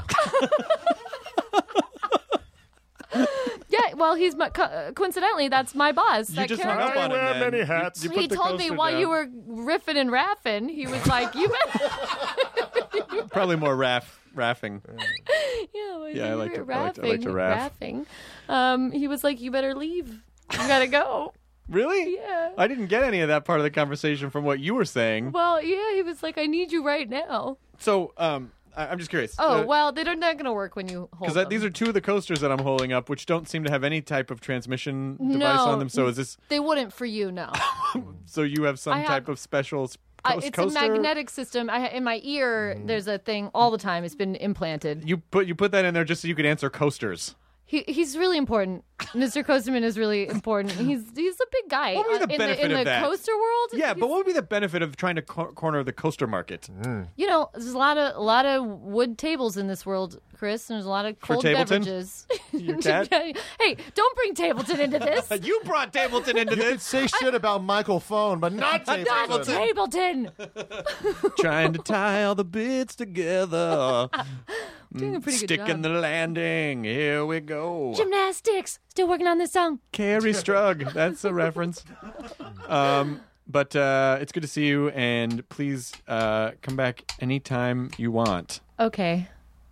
Yeah, well, he's coincidentally that's my boss. You that just character. hung up on I wear him. Then. many hats. You He put the told me coaster while down. you were riffing and raffing, he was like, "You Probably more raffing. yeah, I like to raff. raffing." He was like, "You better leave. You gotta go." Really? Yeah. I didn't get any of that part of the conversation from what you were saying. Well, yeah, he was like, "I need you right now." So, I'm just curious. Oh, well, they're not going to work when you hold Because them. these are two of the coasters that I'm holding up, which don't seem to have any type of transmission device on them. So is this? They wouldn't for you, no. So you have some type of special It's coaster? a magnetic system. In my ear, there's a thing all the time. It's been implanted. You put that in there just so you could answer coasters. He's really important. Mr. Coasterman is really important. He's a big guy. What would be the benefit in of the that? coaster world? Yeah, but what would be the benefit of trying to corner the coaster market? You know, there's a lot of wood tables in this world, Chris, and there's a lot of cold Tableton? beverages. Your cat? Hey, don't bring Tableton into this. You brought Tableton into You could this. say shit about Michael Phone, but not Not Tableton. Tableton. Trying to tie all the bits together. Doing a pretty good Sticking job. the landing. Here we go. Gymnastics. Still working on this song. Carrie Strug. That's a reference. But it's good to see you, and please come back anytime you want. Okay.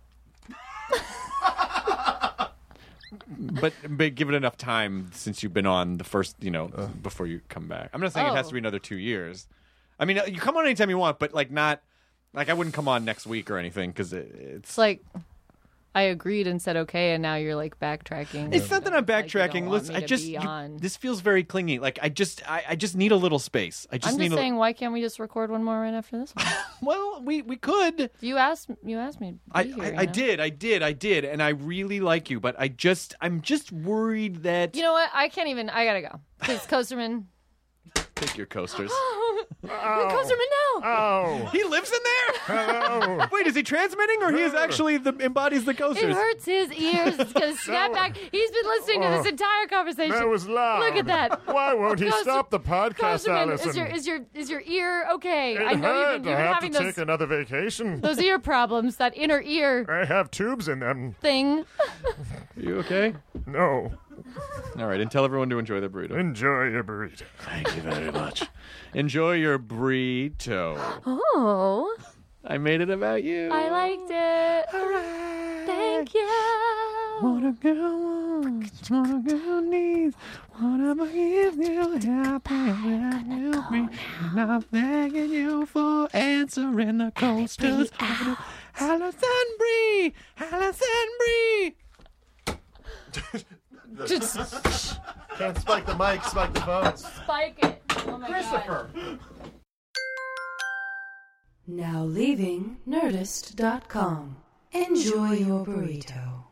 But give it enough time since you've been on the first, before you come back. I'm not saying it has to be another 2 years. I mean, you come on anytime you want, but not. Like, I wouldn't come on next week or anything because It's like I agreed and said okay, and now you're like backtracking. It's not that I'm backtracking. Like, Listen, this feels very clingy. Like I just need a little space. I'm just saying, why can't we just record one more right after this one? Well, we could. You asked me. To be here, I did, and I really like you, but I'm just worried that You know what? I can't even. I gotta go. Because Coasterman. take your coasters. Coasterman, no. Oh. He lives in there. Hello. Wait, is he transmitting, or he is actually embodies the It coasters? hurts his ears. It's gonna snap back. He's been listening to this entire conversation. That was loud. Look at that. Why won't he stop the podcast, Coasterman, Allison? is your ear okay? It I know hurt. you've been I have having to those take another vacation. those ear problems. That inner ear I have tubes in them. thing. You okay? No. All right, and tell everyone to enjoy their burrito. Enjoy your burrito. Thank you very much. Enjoy your burrito. Oh, I made it about you. I liked it. All right. Thank you. What a girl wants, what a girl needs, whatever gives you happy when you me. And I'm thanking you for answering the coasters. Allison Brie, Allison Brie. Just Can't spike the mic, spike the phones. spike it. Oh my God. Now leaving Nerdist.com. Enjoy your burrito.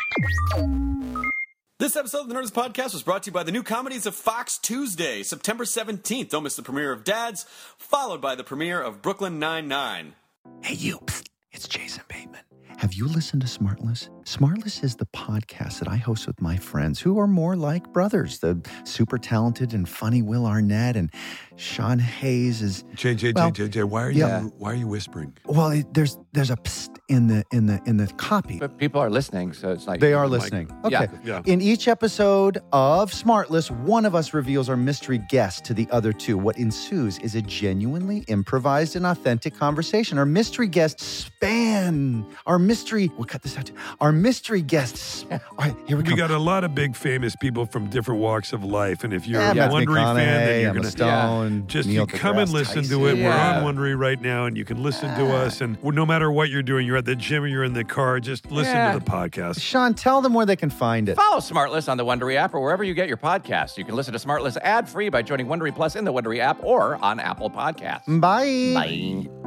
This episode of the Nerdist Podcast was brought to you by the new comedies of Fox Tuesday, September 17th. Don't miss the premiere of Dads, followed by the premiere of Brooklyn Nine-Nine. Hey, you. Psst. It's Jason Bateman. Have you listened to Smartless? Smartless is the podcast that I host with my friends who are more like brothers. The super talented and funny Will Arnett and Sean Hayes is JJ, why are you whispering? Well, there's a psst in the copy. But people are listening, so it's like They are listening. Okay. Yeah. In each episode of Smartless, one of us reveals our mystery guest to the other two. What ensues is a genuinely improvised and authentic conversation. Our mystery guests we'll cut this out too. Our mystery guests. All right, here we go. We got a lot of big famous people from different walks of life, and if you're a Anthony Wondery fan, then you're Emma going Stone, just Neil you come and deGrasse listen Tyson. to it. Yeah. We're on Wondery right now, and you can listen to us. And no matter what you're doing, you're at the gym or you're in the car, just listen to the podcast. Sean, tell them where they can find it. Follow Smartless on the Wondery app or wherever you get your podcasts. You can listen to Smartless ad-free by joining Wondery Plus in the Wondery app or on Apple Podcasts. Bye. Bye.